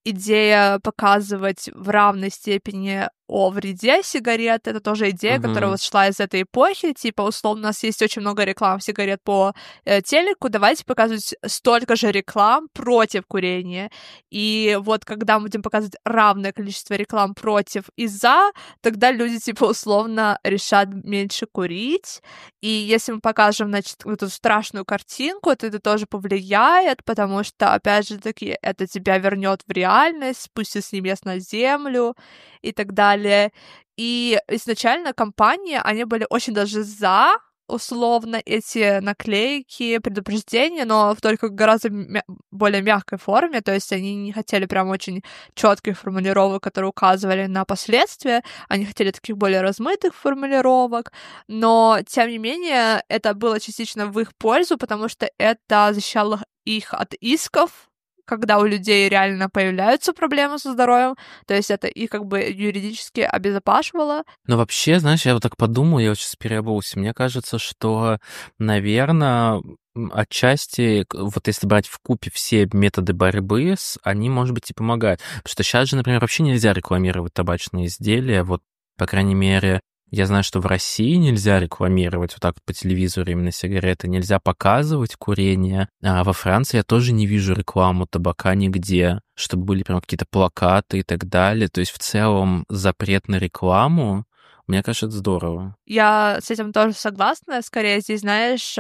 идея показывать в равной степени о вреде сигарет — это тоже идея, которая вот шла из этой эпохи. Типа, условно, у нас есть очень много реклам сигарет по телеку, давайте показывать столько же реклам против курения. И вот когда мы будем показывать равное количество реклам против и за, тогда люди, типа, условно решат меньше курить. И если мы покажем, значит, вот эту страшную картинку, то это тоже повлияет, потому что, опять же таки, это тебя вернет в реальность, спустит с небес на землю и так далее. И изначально компании, они были очень даже за, условно, эти наклейки, предупреждения, но в только гораздо более мягкой форме, то есть они не хотели прям очень четких формулировок, которые указывали на последствия, они хотели таких более размытых формулировок, но, тем не менее, это было частично в их пользу, потому что это защищало их от исков, когда у людей реально появляются проблемы со здоровьем, то есть это их как бы юридически обезопасивало.
Но вообще, знаешь, я вот так подумал, я вот сейчас переобулся, мне кажется, что, наверное, отчасти, вот если брать вкупе все методы борьбы, они, может быть, и помогают. Потому что сейчас же, например, вообще нельзя рекламировать табачные изделия, вот, по крайней мере, я знаю, что в России нельзя рекламировать вот так вот по телевизору именно сигареты, нельзя показывать курение. А во Франции я тоже не вижу рекламу табака нигде, чтобы были прям какие-то плакаты и так далее. То есть в целом запрет на рекламу, мне кажется, это здорово.
Я с этим тоже согласна. Скорее, здесь, знаешь,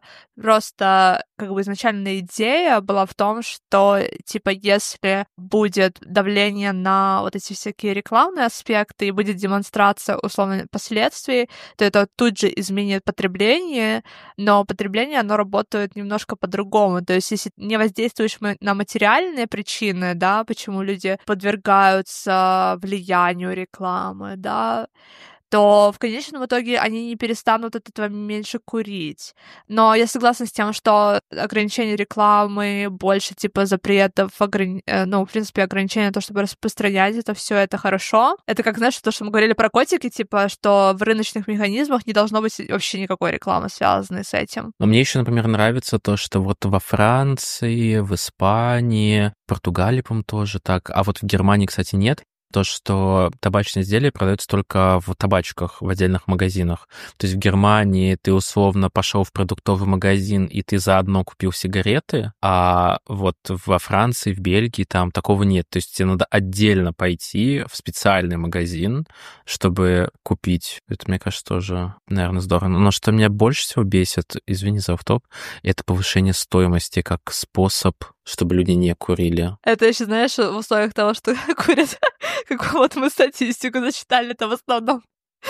просто как бы изначальная идея была в том, что, типа, если будет давление на вот эти всякие рекламные аспекты и будет демонстрация, условно, последствий, то это тут же изменит потребление, но потребление, оно работает немножко по-другому. То есть, если не воздействуешь на материальные причины, да, почему люди подвергаются влиянию рекламы, да, то в конечном итоге они не перестанут от этого меньше курить. Но я согласна с тем, что ограничение рекламы, больше типа запретов, ну, в принципе, ограничения то, чтобы распространять это все, это хорошо. Это как, знаешь, то, что мы говорили про котики, типа, что в рыночных механизмах не должно быть вообще никакой рекламы, связанной с этим.
Но мне еще, например, нравится то, что вот во Франции, в Испании, в Португалии, по-моему, тоже так, а вот в Германии, кстати, нет. То, что табачные изделия продаются только в табачках, в отдельных магазинах. То есть в Германии ты условно пошел в продуктовый магазин, и ты заодно купил сигареты, а вот во Франции, в Бельгии там такого нет. То есть тебе надо отдельно пойти в специальный магазин, чтобы купить. Это, мне кажется, тоже, наверное, здорово. Но что меня больше всего бесит, извини за автоп, это повышение стоимости как способ, чтобы люди не курили.
Это еще, знаешь, в условиях того, что курят, как вот мы статистику зачитали, это в основном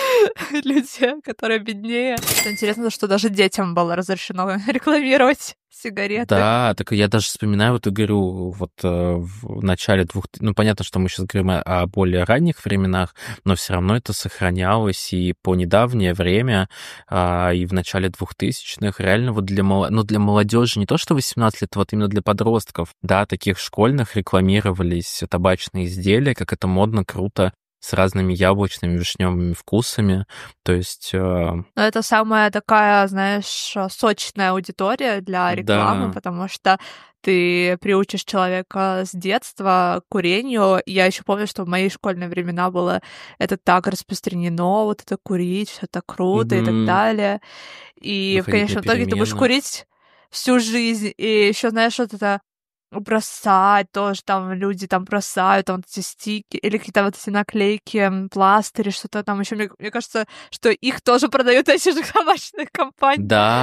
люди, которые беднее. Это интересно, что даже детям было разрешено рекламировать сигареты.
Да, так я даже вспоминаю, вот и говорю, вот в начале ну, понятно, что мы сейчас говорим о более ранних временах, но все равно это сохранялось и по недавнее время, и в начале 2000-х, реально вот для молодежи, не то что 18 лет, вот именно для подростков, да, таких школьных рекламировались табачные изделия, как это модно, круто, с разными яблочными, вишневыми вкусами, то есть...
Но это самая такая, знаешь, сочная аудитория для рекламы,
Да.
потому что ты приучишь человека с детства к курению. Я еще помню, что в мои школьные времена было это так распространено, вот это курить, все так круто и так далее. И в конечном итоге ты будешь курить всю жизнь, и еще, знаешь, вот это бросать тоже, там люди там бросают, там вот эти стики или какие-то вот эти наклейки, пластыри, что-то там еще. Мне кажется, что их тоже продают эти же табачные компании.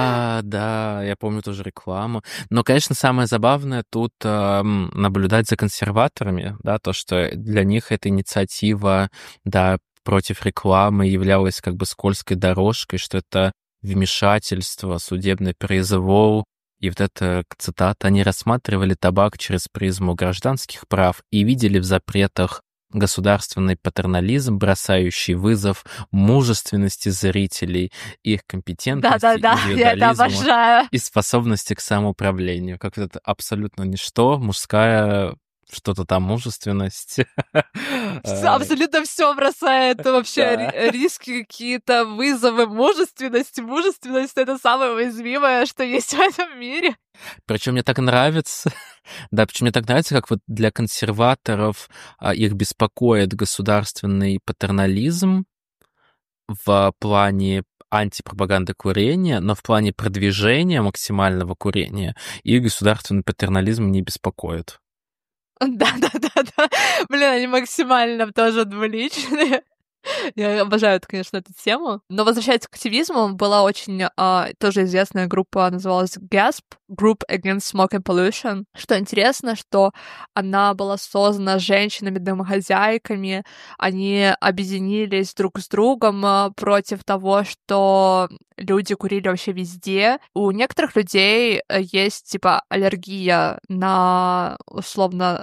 Да, я помню тоже рекламу. Но, конечно, самое забавное тут наблюдать за консерваторами, да, то, что для них эта инициатива, да, против рекламы являлась как бы скользкой дорожкой, что это вмешательство, судебный произвол. И вот эта цитата: «Они рассматривали табак через призму гражданских прав и видели в запретах государственный патернализм, бросающий вызов мужественности зрителей, их компетентности,
Да-да-да, я это
индивидуализму
обожаю.
и способности к самоуправлению». Как это абсолютно ничто, мужская что-то там мужественность.
Абсолютно все бросает вообще
Да.
риски, какие-то вызовы мужественности. Мужественность — это самое уязвимое, что есть в этом мире.
Причем мне так нравится, да, причем мне так нравится, как вот для консерваторов их беспокоит государственный патернализм в плане антипропаганды курения, но в плане продвижения максимального курения их государственный патернализм не беспокоит.
Да-да-да-да. Блин, они максимально тоже двуличные. Я обожаю, конечно, эту тему. Но возвращаясь к активизму, была очень тоже известная группа, называлась GASP, Group Against Smoke and Pollution. Что интересно, что она была создана женщинами-домохозяйками. Они объединились друг с другом против того, что люди курили вообще везде. У некоторых людей есть, типа, аллергия на, условно,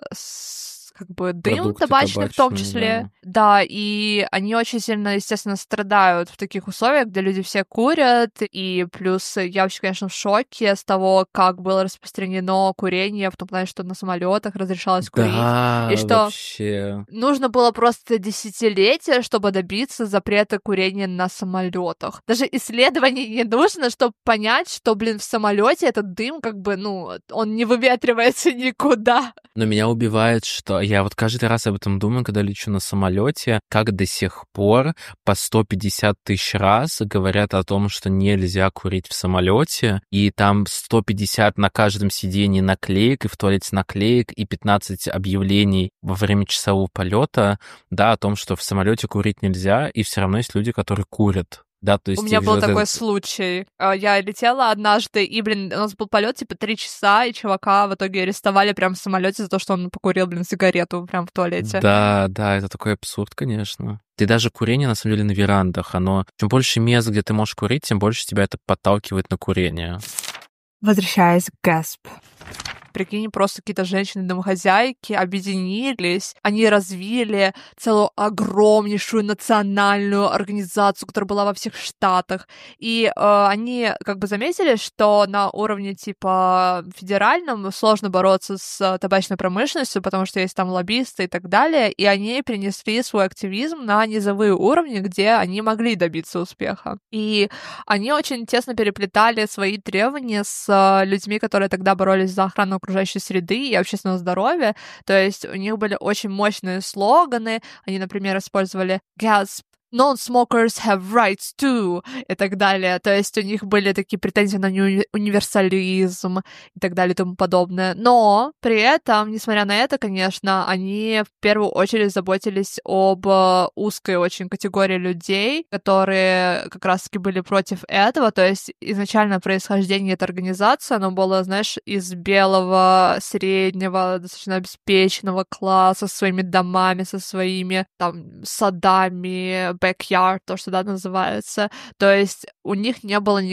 как бы дым
Продукты
табачный в том
табачные,
числе. Да, и они очень сильно, естественно, страдают в таких условиях, где люди все курят, и плюс я вообще, конечно, в шоке с того, как было распространено курение, в том плане, что на самолетах разрешалось курить,
да,
и что
вообще.
нужно было просто десятилетия, чтобы добиться запрета курения на самолетах. Даже исследований не нужно, чтобы понять, что, блин, в самолете этот дым, как бы, ну, он не выветривается никуда.
Но меня убивает, что я вот каждый раз об этом думаю, когда лечу на самолете, как до сих пор по 150 тысяч раз говорят о том, что нельзя курить в самолете, и там 150 на каждом сидении наклеек, и в туалете наклеек, и 15 объявлений во время часового полета, да, о том, что в самолете курить нельзя, и все равно есть люди, которые курят. Да, то есть
У меня был
вот
такой
это-
случай. Я летела однажды, и, блин, у нас был полет типа 3 часа, и чувака в итоге арестовали прямо в самолете за то, что он покурил, блин, сигарету прямо в туалете.
Да, да, это такой абсурд, конечно. И даже курение, на самом деле, на верандах, оно... Чем больше мест, где ты можешь курить, тем больше тебя это подталкивает на курение.
Возвращаясь к GASP. Прикинь, просто какие-то женщины-домохозяйки объединились, они развили целую огромнейшую национальную организацию, которая была во всех штатах, и они как бы заметили, что на уровне типа федеральном сложно бороться с табачной промышленностью, потому что есть там лоббисты и так далее, и они перенесли свой активизм на низовые уровни, где они могли добиться успеха. И они очень тесно переплетали свои требования с людьми, которые тогда боролись за охрану окружающей среды и общественного здоровья. То есть у них были очень мощные слоганы. Они, например, использовали GASP, non-smokers have rights too, и так далее. То есть у них были такие претензии на универсализм и так далее и тому подобное. Но при этом, несмотря на это, конечно, они в первую очередь заботились об узкой очень категории людей, которые как раз-таки были против этого. То есть изначально происхождение этой организации, оно было, знаешь, из белого, среднего, достаточно обеспеченного класса, со своими домами, со своими там садами, backyard, то, что, да, называется. То есть у них не было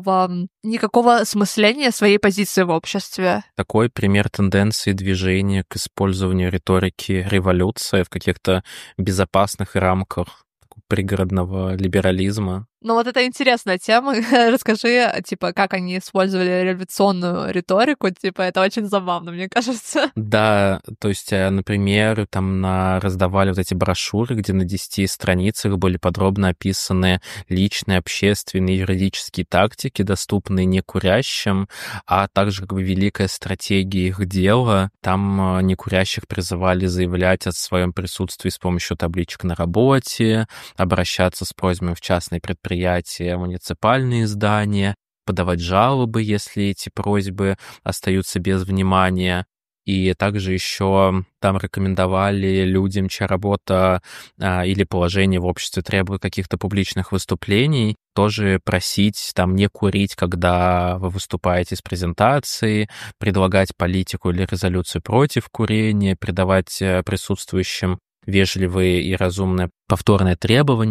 никакого осмысления своей позиции в обществе.
Такой пример тенденции движения к использованию риторики революции в каких-то безопасных рамках пригородного либерализма.
Ну вот это интересная тема. Расскажи, типа, как они использовали революционную риторику. Типа, это очень забавно, мне кажется.
Да, то есть, например, там раздавали вот эти брошюры, где на 10 страницах были подробно описаны личные, общественные, юридические тактики, доступные некурящим, а также как бы великая стратегия их дела. Там некурящих призывали заявлять о своем присутствии с помощью табличек на работе, обращаться с просьбами в частные предприятия, муниципальные здания, подавать жалобы, если эти просьбы остаются без внимания. И также еще там рекомендовали людям, чья работа или положение в обществе требует каких-то публичных выступлений, тоже просить там не курить, когда вы выступаете с презентацией, предлагать политику или резолюцию против курения, придавать присутствующим вежливые и разумные повторные требования.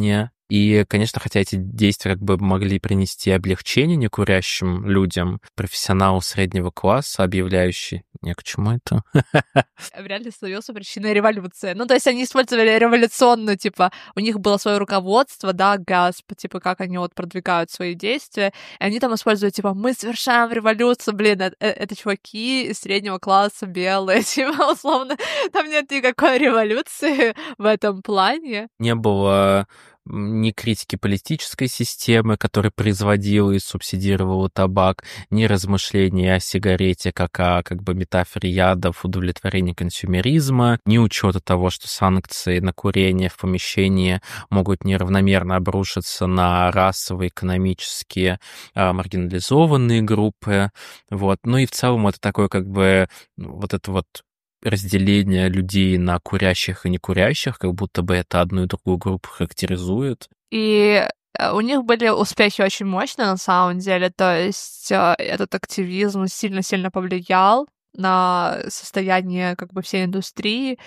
И, конечно, хотя эти действия как бы могли принести облегчение некурящим людям, профессионал среднего класса, объявляющий... Не, к чему это?
Реально становился причиной революции. Ну, то есть они использовали революционную, типа, у них было свое руководство, да, ГАСП, типа, как они вот продвигают свои действия, и они там используют, типа, мы совершаем революцию, блин, это чуваки из среднего класса белые, типа, условно, там нет никакой революции в этом плане.
Не было ни критики политической системы, которая производила и субсидировала табак, ни размышлений о сигарете как о как бы метафоре ядов, удовлетворении консюмеризма, ни учета того, что санкции на курение в помещении могут неравномерно обрушиться на расовые, экономические, маргинализованные группы. Вот. Ну и в целом это такое как бы вот это вот разделение людей на курящих и некурящих, как будто бы это одну и другую группу характеризует.
И у них были успехи очень мощные на самом деле, то есть этот активизм сильно-сильно повлиял на состояние как бы всей индустрии,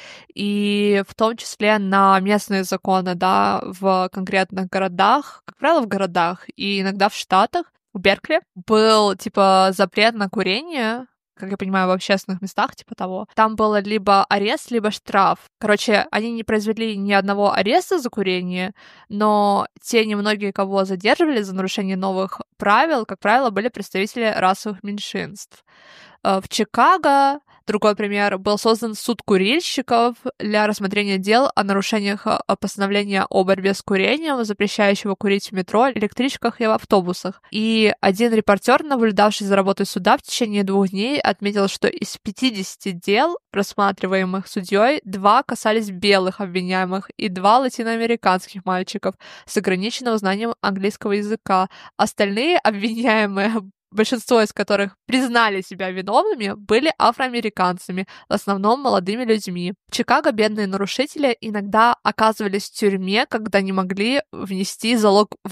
и в том числе на местные законы, да, в конкретных городах, как правило, в городах и иногда в штатах. В Беркли был, типа, запрет на курение, как я понимаю, в общественных местах, типа того. Там было либо арест, либо штраф. Короче, они не произвели ни одного ареста за курение, но те немногие, кого задерживали за нарушение новых правил, как правило, были представители расовых меньшинств. В Чикаго, другой пример, был создан суд курильщиков для рассмотрения дел о нарушениях постановления о борьбе с курением, запрещающего курить в метро, электричках и в автобусах. И один репортер, наблюдавший за работой суда в течение 2 дней, отметил, что из 50 дел, рассматриваемых судьей, 2 касались белых обвиняемых и 2 латиноамериканских мальчиков с ограниченным знанием английского языка. Остальные обвиняемые, большинство из которых признали себя виновными, были афроамериканцами, в основном молодыми людьми. В Чикаго бедные нарушители иногда оказывались в тюрьме, когда не могли внести залог в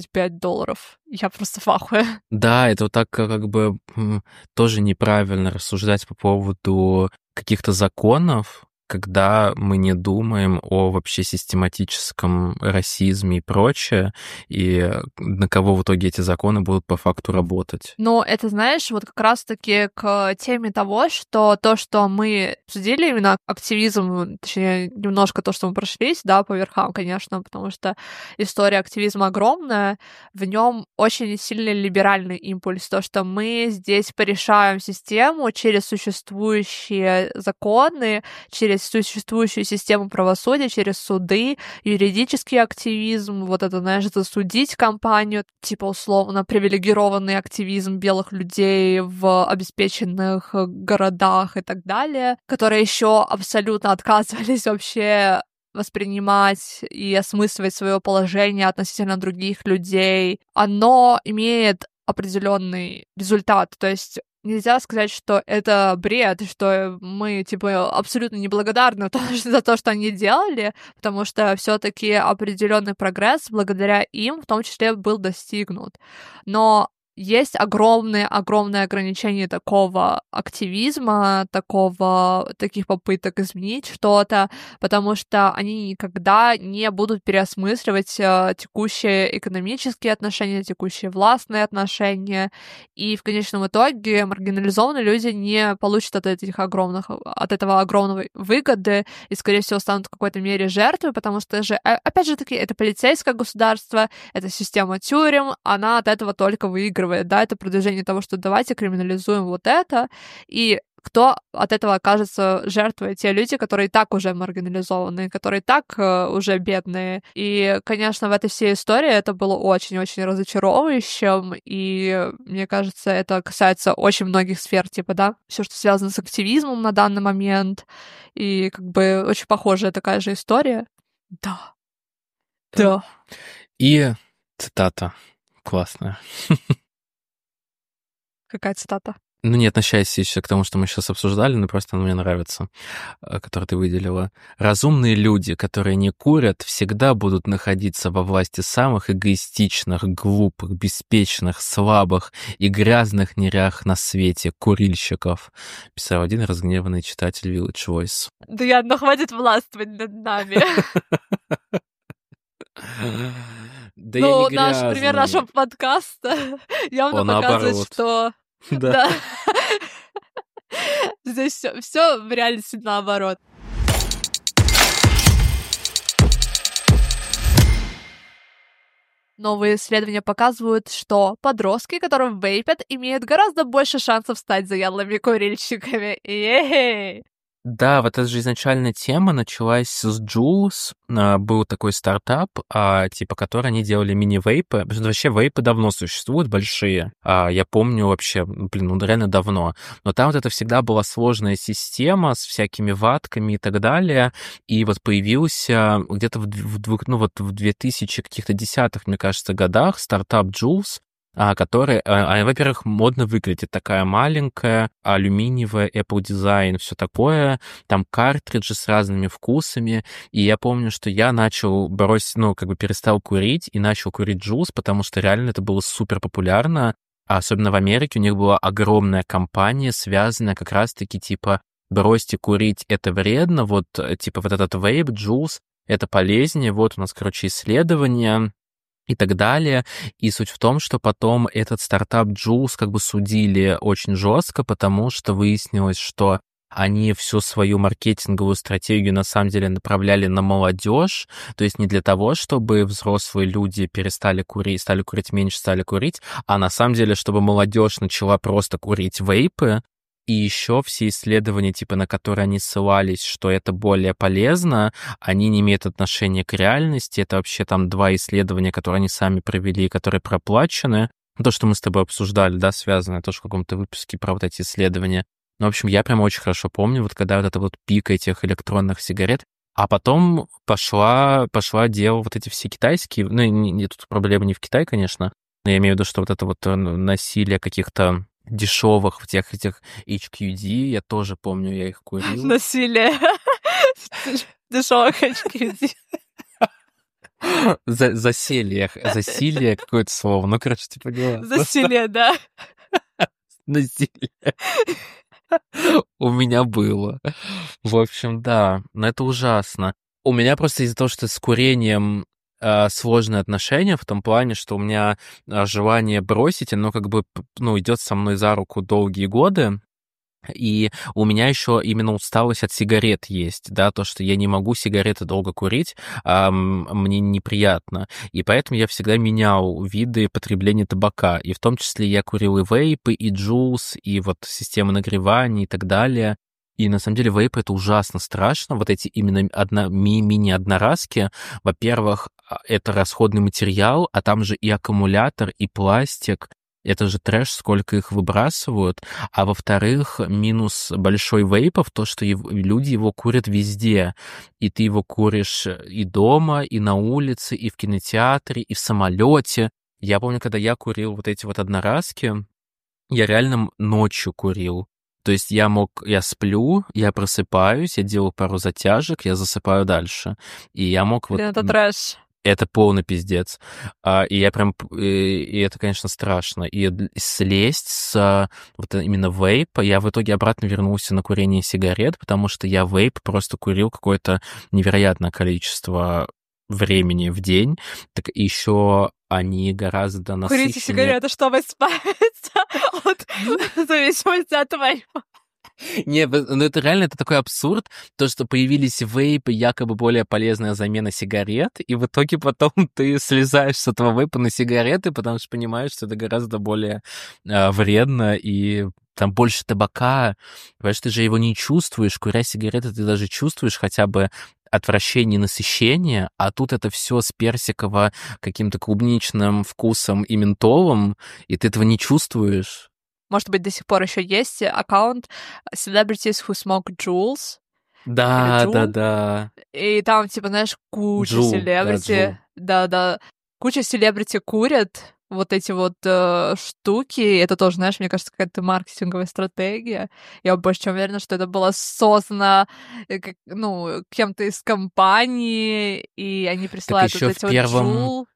$25. Я просто в ахуе.
Да, это вот так как бы тоже неправильно рассуждать по поводу каких-то законов, когда мы не думаем о вообще систематическом расизме и прочее, и на кого в итоге эти законы будут по факту работать.
Но это, знаешь, вот как раз-таки к теме того, что то, что мы обсудили, именно активизм, точнее, немножко то, что мы прошлись, да, по верхам, конечно, потому что история активизма огромная, в нем очень сильный либеральный импульс, то, что мы здесь порешаем систему через существующие законы, через существующую систему правосудия, через суды, юридический активизм, вот это, знаешь, засудить компанию, типа условно привилегированный активизм белых людей в обеспеченных городах и так далее, которые еще абсолютно отказывались вообще воспринимать и осмысливать свое положение относительно других людей, оно имеет определенный результат. То есть нельзя сказать, что это бред, что мы, типа, абсолютно неблагодарны за то, что они делали, потому что все-таки определенный прогресс благодаря им, в том числе, был достигнут. Но есть огромные ограничения такого активизма, таких попыток изменить что-то, потому что они никогда не будут переосмысливать текущие экономические отношения, текущие властные отношения, и в конечном итоге маргинализованные люди не получат от этого огромного выгоды и, скорее всего, станут в какой-то мере жертвой, потому что же, опять же таки, это полицейское государство, это система тюрем, она от этого только выигрывает. Да, это продвижение того, что давайте криминализуем вот это, и кто от этого окажется жертвой? Те люди, которые и так уже маргинализованы, которые и так уже бедные. И, конечно, в этой всей истории это было очень-очень разочаровывающим, и мне кажется, это касается очень многих сфер, типа, да, все, что связано с активизмом на данный момент, и как бы очень похожая такая же история. Да. Да.
И цитата классная.
Какая цитата?
Ну, не относясь еще к тому, что мы сейчас обсуждали, но просто она мне нравится, которую ты выделила. Разумные люди, которые не курят, всегда будут находиться во власти самых эгоистичных, глупых, беспечных, слабых и грязных нерях на свете, курильщиков, писал один разгневанный читатель Village Voice.
Да, хватит властвовать над нами.
Да я не
Наш пример нашего
грязный.
подкаста явно
О,
показывает,
наоборот.
что
Да.
да, здесь все в реальности наоборот. Новые исследования показывают, что подростки, которые вейпят, имеют гораздо больше шансов стать заядлыми курильщиками. Ей!
Да, вот эта же изначальная тема началась с Jules. Был такой стартап, типа, который они делали мини-вейпы. Потому что вообще вейпы давно существуют, большие. Я помню вообще, реально давно. Но там вот это всегда была сложная система с всякими ватками и так далее. И вот появился где-то в 2000 каких-то десятых, мне кажется, годах стартап Jules, который, во-первых, модно выглядит, такая маленькая, алюминиевая, Apple Design, все такое, там картриджи с разными вкусами, и я помню, что я начал перестал курить и начал курить Juice, потому что реально это было супер популярно, особенно в Америке у них была огромная кампания, связанная как раз-таки типа «бросьте курить, это вредно», вот типа вот этот вейп, Juice, это полезнее, вот у нас, короче, исследования, и так далее. И суть в том, что потом этот стартап Juice как бы судили очень жестко, потому что выяснилось, что они всю свою маркетинговую стратегию на самом деле направляли на молодежь, то есть не для того, чтобы взрослые люди перестали курить, стали курить меньше, стали курить, а на самом деле, чтобы молодежь начала просто курить вейпы. И еще все исследования, типа, на которые они ссылались, что это более полезно, они не имеют отношения к реальности. Это вообще там 2 исследования, которые они сами провели, которые проплачены. То, что мы с тобой обсуждали, да, связано тоже в каком-то выпуске про вот эти исследования. Ну, в общем, я прям очень хорошо помню, вот когда вот это вот пик этих электронных сигарет, а потом пошла дело вот эти все китайские, ну, тут проблема не в Китае, конечно, но я имею в виду, что вот это вот насилие каких-то дешевых в тех этих HQD, я тоже помню, я их курил.
Насилие. Дешевых очки.
Засилие какое-то слово, ну, короче, ты поняла.
Засилие, да.
Насилие. У меня было. В общем, да, но это ужасно. У меня просто из-за того, что с курением сложные отношения в том плане, что у меня желание бросить, оно как бы, идет со мной за руку долгие годы, и у меня еще именно усталость от сигарет есть, да, то, что я не могу сигареты долго курить, мне неприятно, и поэтому я всегда менял виды потребления табака, и в том числе я курил и вейпы, и джулс, и вот системы нагревания и так далее. И на самом деле вейпы — это ужасно страшно, вот эти именно мини-одноразки. Во-первых, это расходный материал, а там же и аккумулятор, и пластик. Это же трэш, сколько их выбрасывают. А во-вторых, минус большой вейпов то, что люди его курят везде. И ты его куришь и дома, и на улице, и в кинотеатре, и в самолете. Я помню, когда я курил вот эти вот одноразки, я реально ночью курил. То есть я сплю, я просыпаюсь, я делаю пару затяжек, я засыпаю дальше. И я мог вот...
Это трэш.
Это полный пиздец. И я прям... И это, конечно, страшно. И слезть с вот именно вейпа, я в итоге обратно вернулся на курение сигарет, потому что я вейп просто курил какое-то невероятное количество времени в день. Так еще они гораздо насыщеннее.
Курите сигареты, чтобы избавиться от зависимости от вейпа.
Не, ну это реально, это такой абсурд, то, что появились вейпы, якобы более полезная замена сигарет, и в итоге потом ты слезаешь с этого вейпа на сигареты, потому что понимаешь, что это гораздо более вредно, и там больше табака, понимаешь, ты же его не чувствуешь, куря сигареты ты даже чувствуешь хотя бы отвращение и насыщение, а тут это все с персиково каким-то клубничным вкусом и ментолом, и ты этого не чувствуешь.
Может быть, до сих пор еще есть аккаунт Celebrities Who Smoke Juuls.
Да.
И там, типа, знаешь, куча
Juul,
селебрити. Да. Куча селебрити курят вот эти вот штуки. Это тоже, знаешь, мне кажется, какая-то маркетинговая стратегия. Я больше чем уверена, что это было создано кем-то из компании, и они присылают вот эти вот Juul.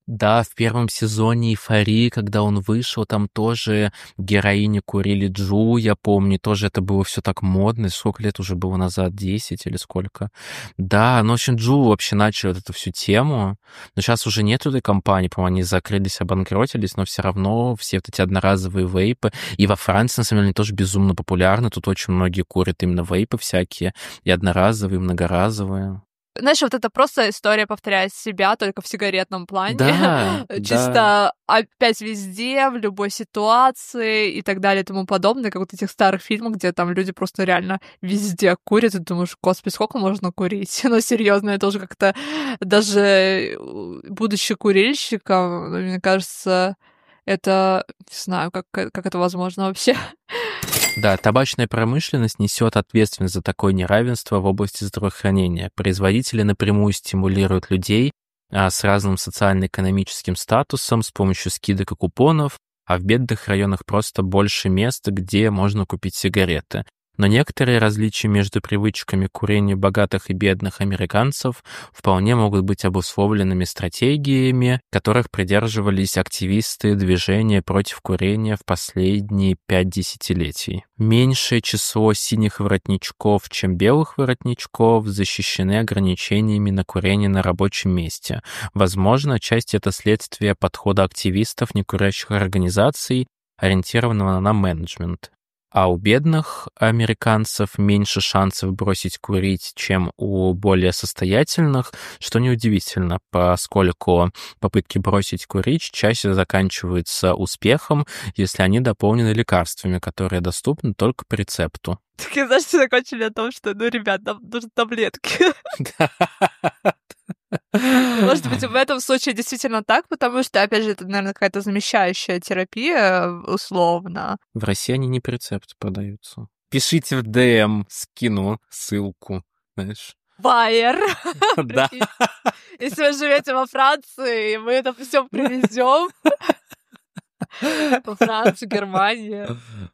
Да, в первом сезоне «Эйфории», когда он вышел, там тоже героини курили джу, я помню, тоже это было все так модно. Сколько лет уже было назад? 10 или сколько? Да, ну, в общем, джу вообще начали вот эту всю тему. Но сейчас уже нет этой компании, по-моему, они закрылись, обанкротились, но все равно все вот эти одноразовые вейпы. И во Франции, на самом деле, они тоже безумно популярны. Тут очень многие курят именно вейпы всякие, и одноразовые, и многоразовые.
Знаешь, вот это просто история повторяет себя, только в сигаретном плане.
Да,
Чисто опять везде, в любой ситуации и так далее и тому подобное, как вот этих старых фильмах, где там люди просто реально везде курят, и думаешь, господи, сколько можно курить? Ну, серьезно, я тоже как-то, даже будучи курильщиком, мне кажется, это, не знаю, как это возможно вообще.
Да, табачная промышленность несет ответственность за такое неравенство в области здравоохранения. Производители напрямую стимулируют людей с разным социально-экономическим статусом с помощью скидок и купонов, а в бедных районах просто больше места, где можно купить сигареты. Но некоторые различия между привычками к курению богатых и бедных американцев вполне могут быть обусловленными стратегиями, которых придерживались активисты движения против курения в последние 5 десятилетий. Меньшее число синих воротничков, чем белых воротничков, защищены ограничениями на курение на рабочем месте. Возможно, часть это следствие подхода активистов некурящих организаций, ориентированного на менеджмент. А у бедных американцев меньше шансов бросить курить, чем у более состоятельных, что неудивительно, поскольку попытки бросить курить чаще заканчиваются успехом, если они дополнены лекарствами, которые доступны только по рецепту.
Так, знаешь, все закончили о том, что, ребят, нам нужны таблетки. Может быть, в этом случае действительно так, потому что, опять же, это, наверное, какая-то замещающая терапия, условно.
В России они не по рецепту продаются. Пишите в ДМ, скину ссылку, знаешь.
Байер.
Да.
Если вы живете во Франции, мы это все привезем. Во Францию, Германию.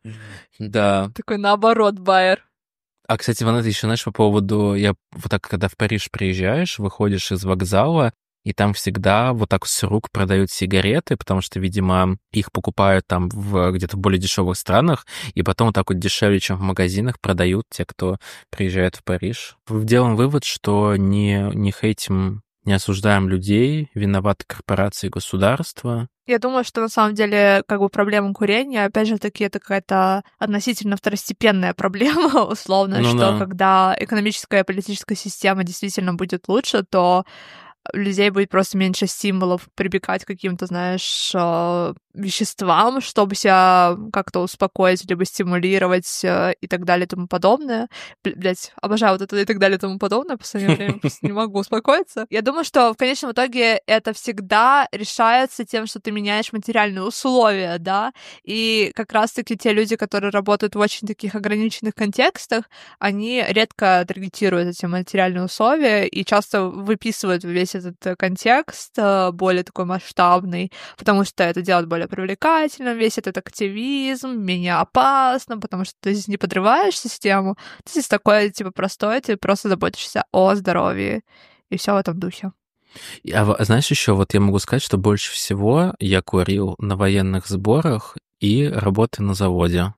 Да.
Такой наоборот, Байер.
А, кстати, Ванна, ты еще знаешь по поводу... Я вот так, когда в Париж приезжаешь, выходишь из вокзала, и там всегда вот так с рук продают сигареты, потому что, видимо, их покупают там где-то в более дешевых странах, и потом вот так вот дешевле, чем в магазинах, продают те, кто приезжает в Париж. Делаем вывод, что не хейтим, не осуждаем людей, виноваты корпорации и государства.
Я думаю, что на самом деле как бы проблема курения, опять же таки, это какая-то относительно второстепенная проблема, условно,
Ну
что
да.
когда экономическая и политическая система действительно будет лучше, то у людей будет просто меньше стимулов прибегать к каким-то, знаешь, веществам, чтобы себя как-то успокоить, либо стимулировать и так далее и тому подобное. Блять, обожаю вот это и так далее и тому подобное, в последнее время просто не могу успокоиться. Я думаю, что в конечном итоге это всегда решается тем, что ты меняешь материальные условия, да, и как раз-таки те люди, которые работают в очень таких ограниченных контекстах, они редко таргетируют эти материальные условия и часто выписывают весь этот контекст более такой масштабный, потому что это делает более привлекательным, весь этот активизм, менее опасно, потому что ты здесь не подрываешь систему, ты здесь такой, типа, простой, ты просто заботишься о здоровье, и все в этом духе.
Знаешь, еще вот я могу сказать, что больше всего я курил на военных сборах и работая на заводе.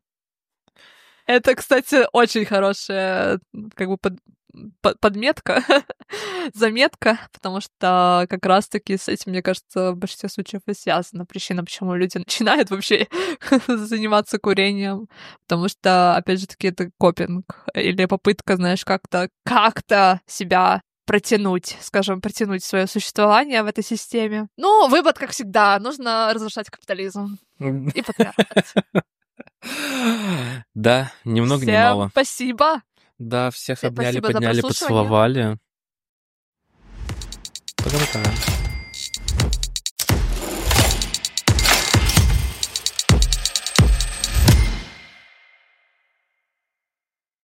Это, кстати, очень хорошая, как бы, подметка, заметка, потому что как раз-таки с этим, мне кажется, в большинстве случаев и связана причина, почему люди начинают вообще заниматься курением, потому что, опять же таки, это копинг или попытка, знаешь, как-то себя протянуть свое существование в этой системе. Ну, вывод, как всегда, нужно разрушать капитализм и патриархат.
Да, ни много ни мало.
Спасибо.
Да, всех обняли,
Спасибо за
подняли,
прослушивание.
поцеловали. Пока-пока.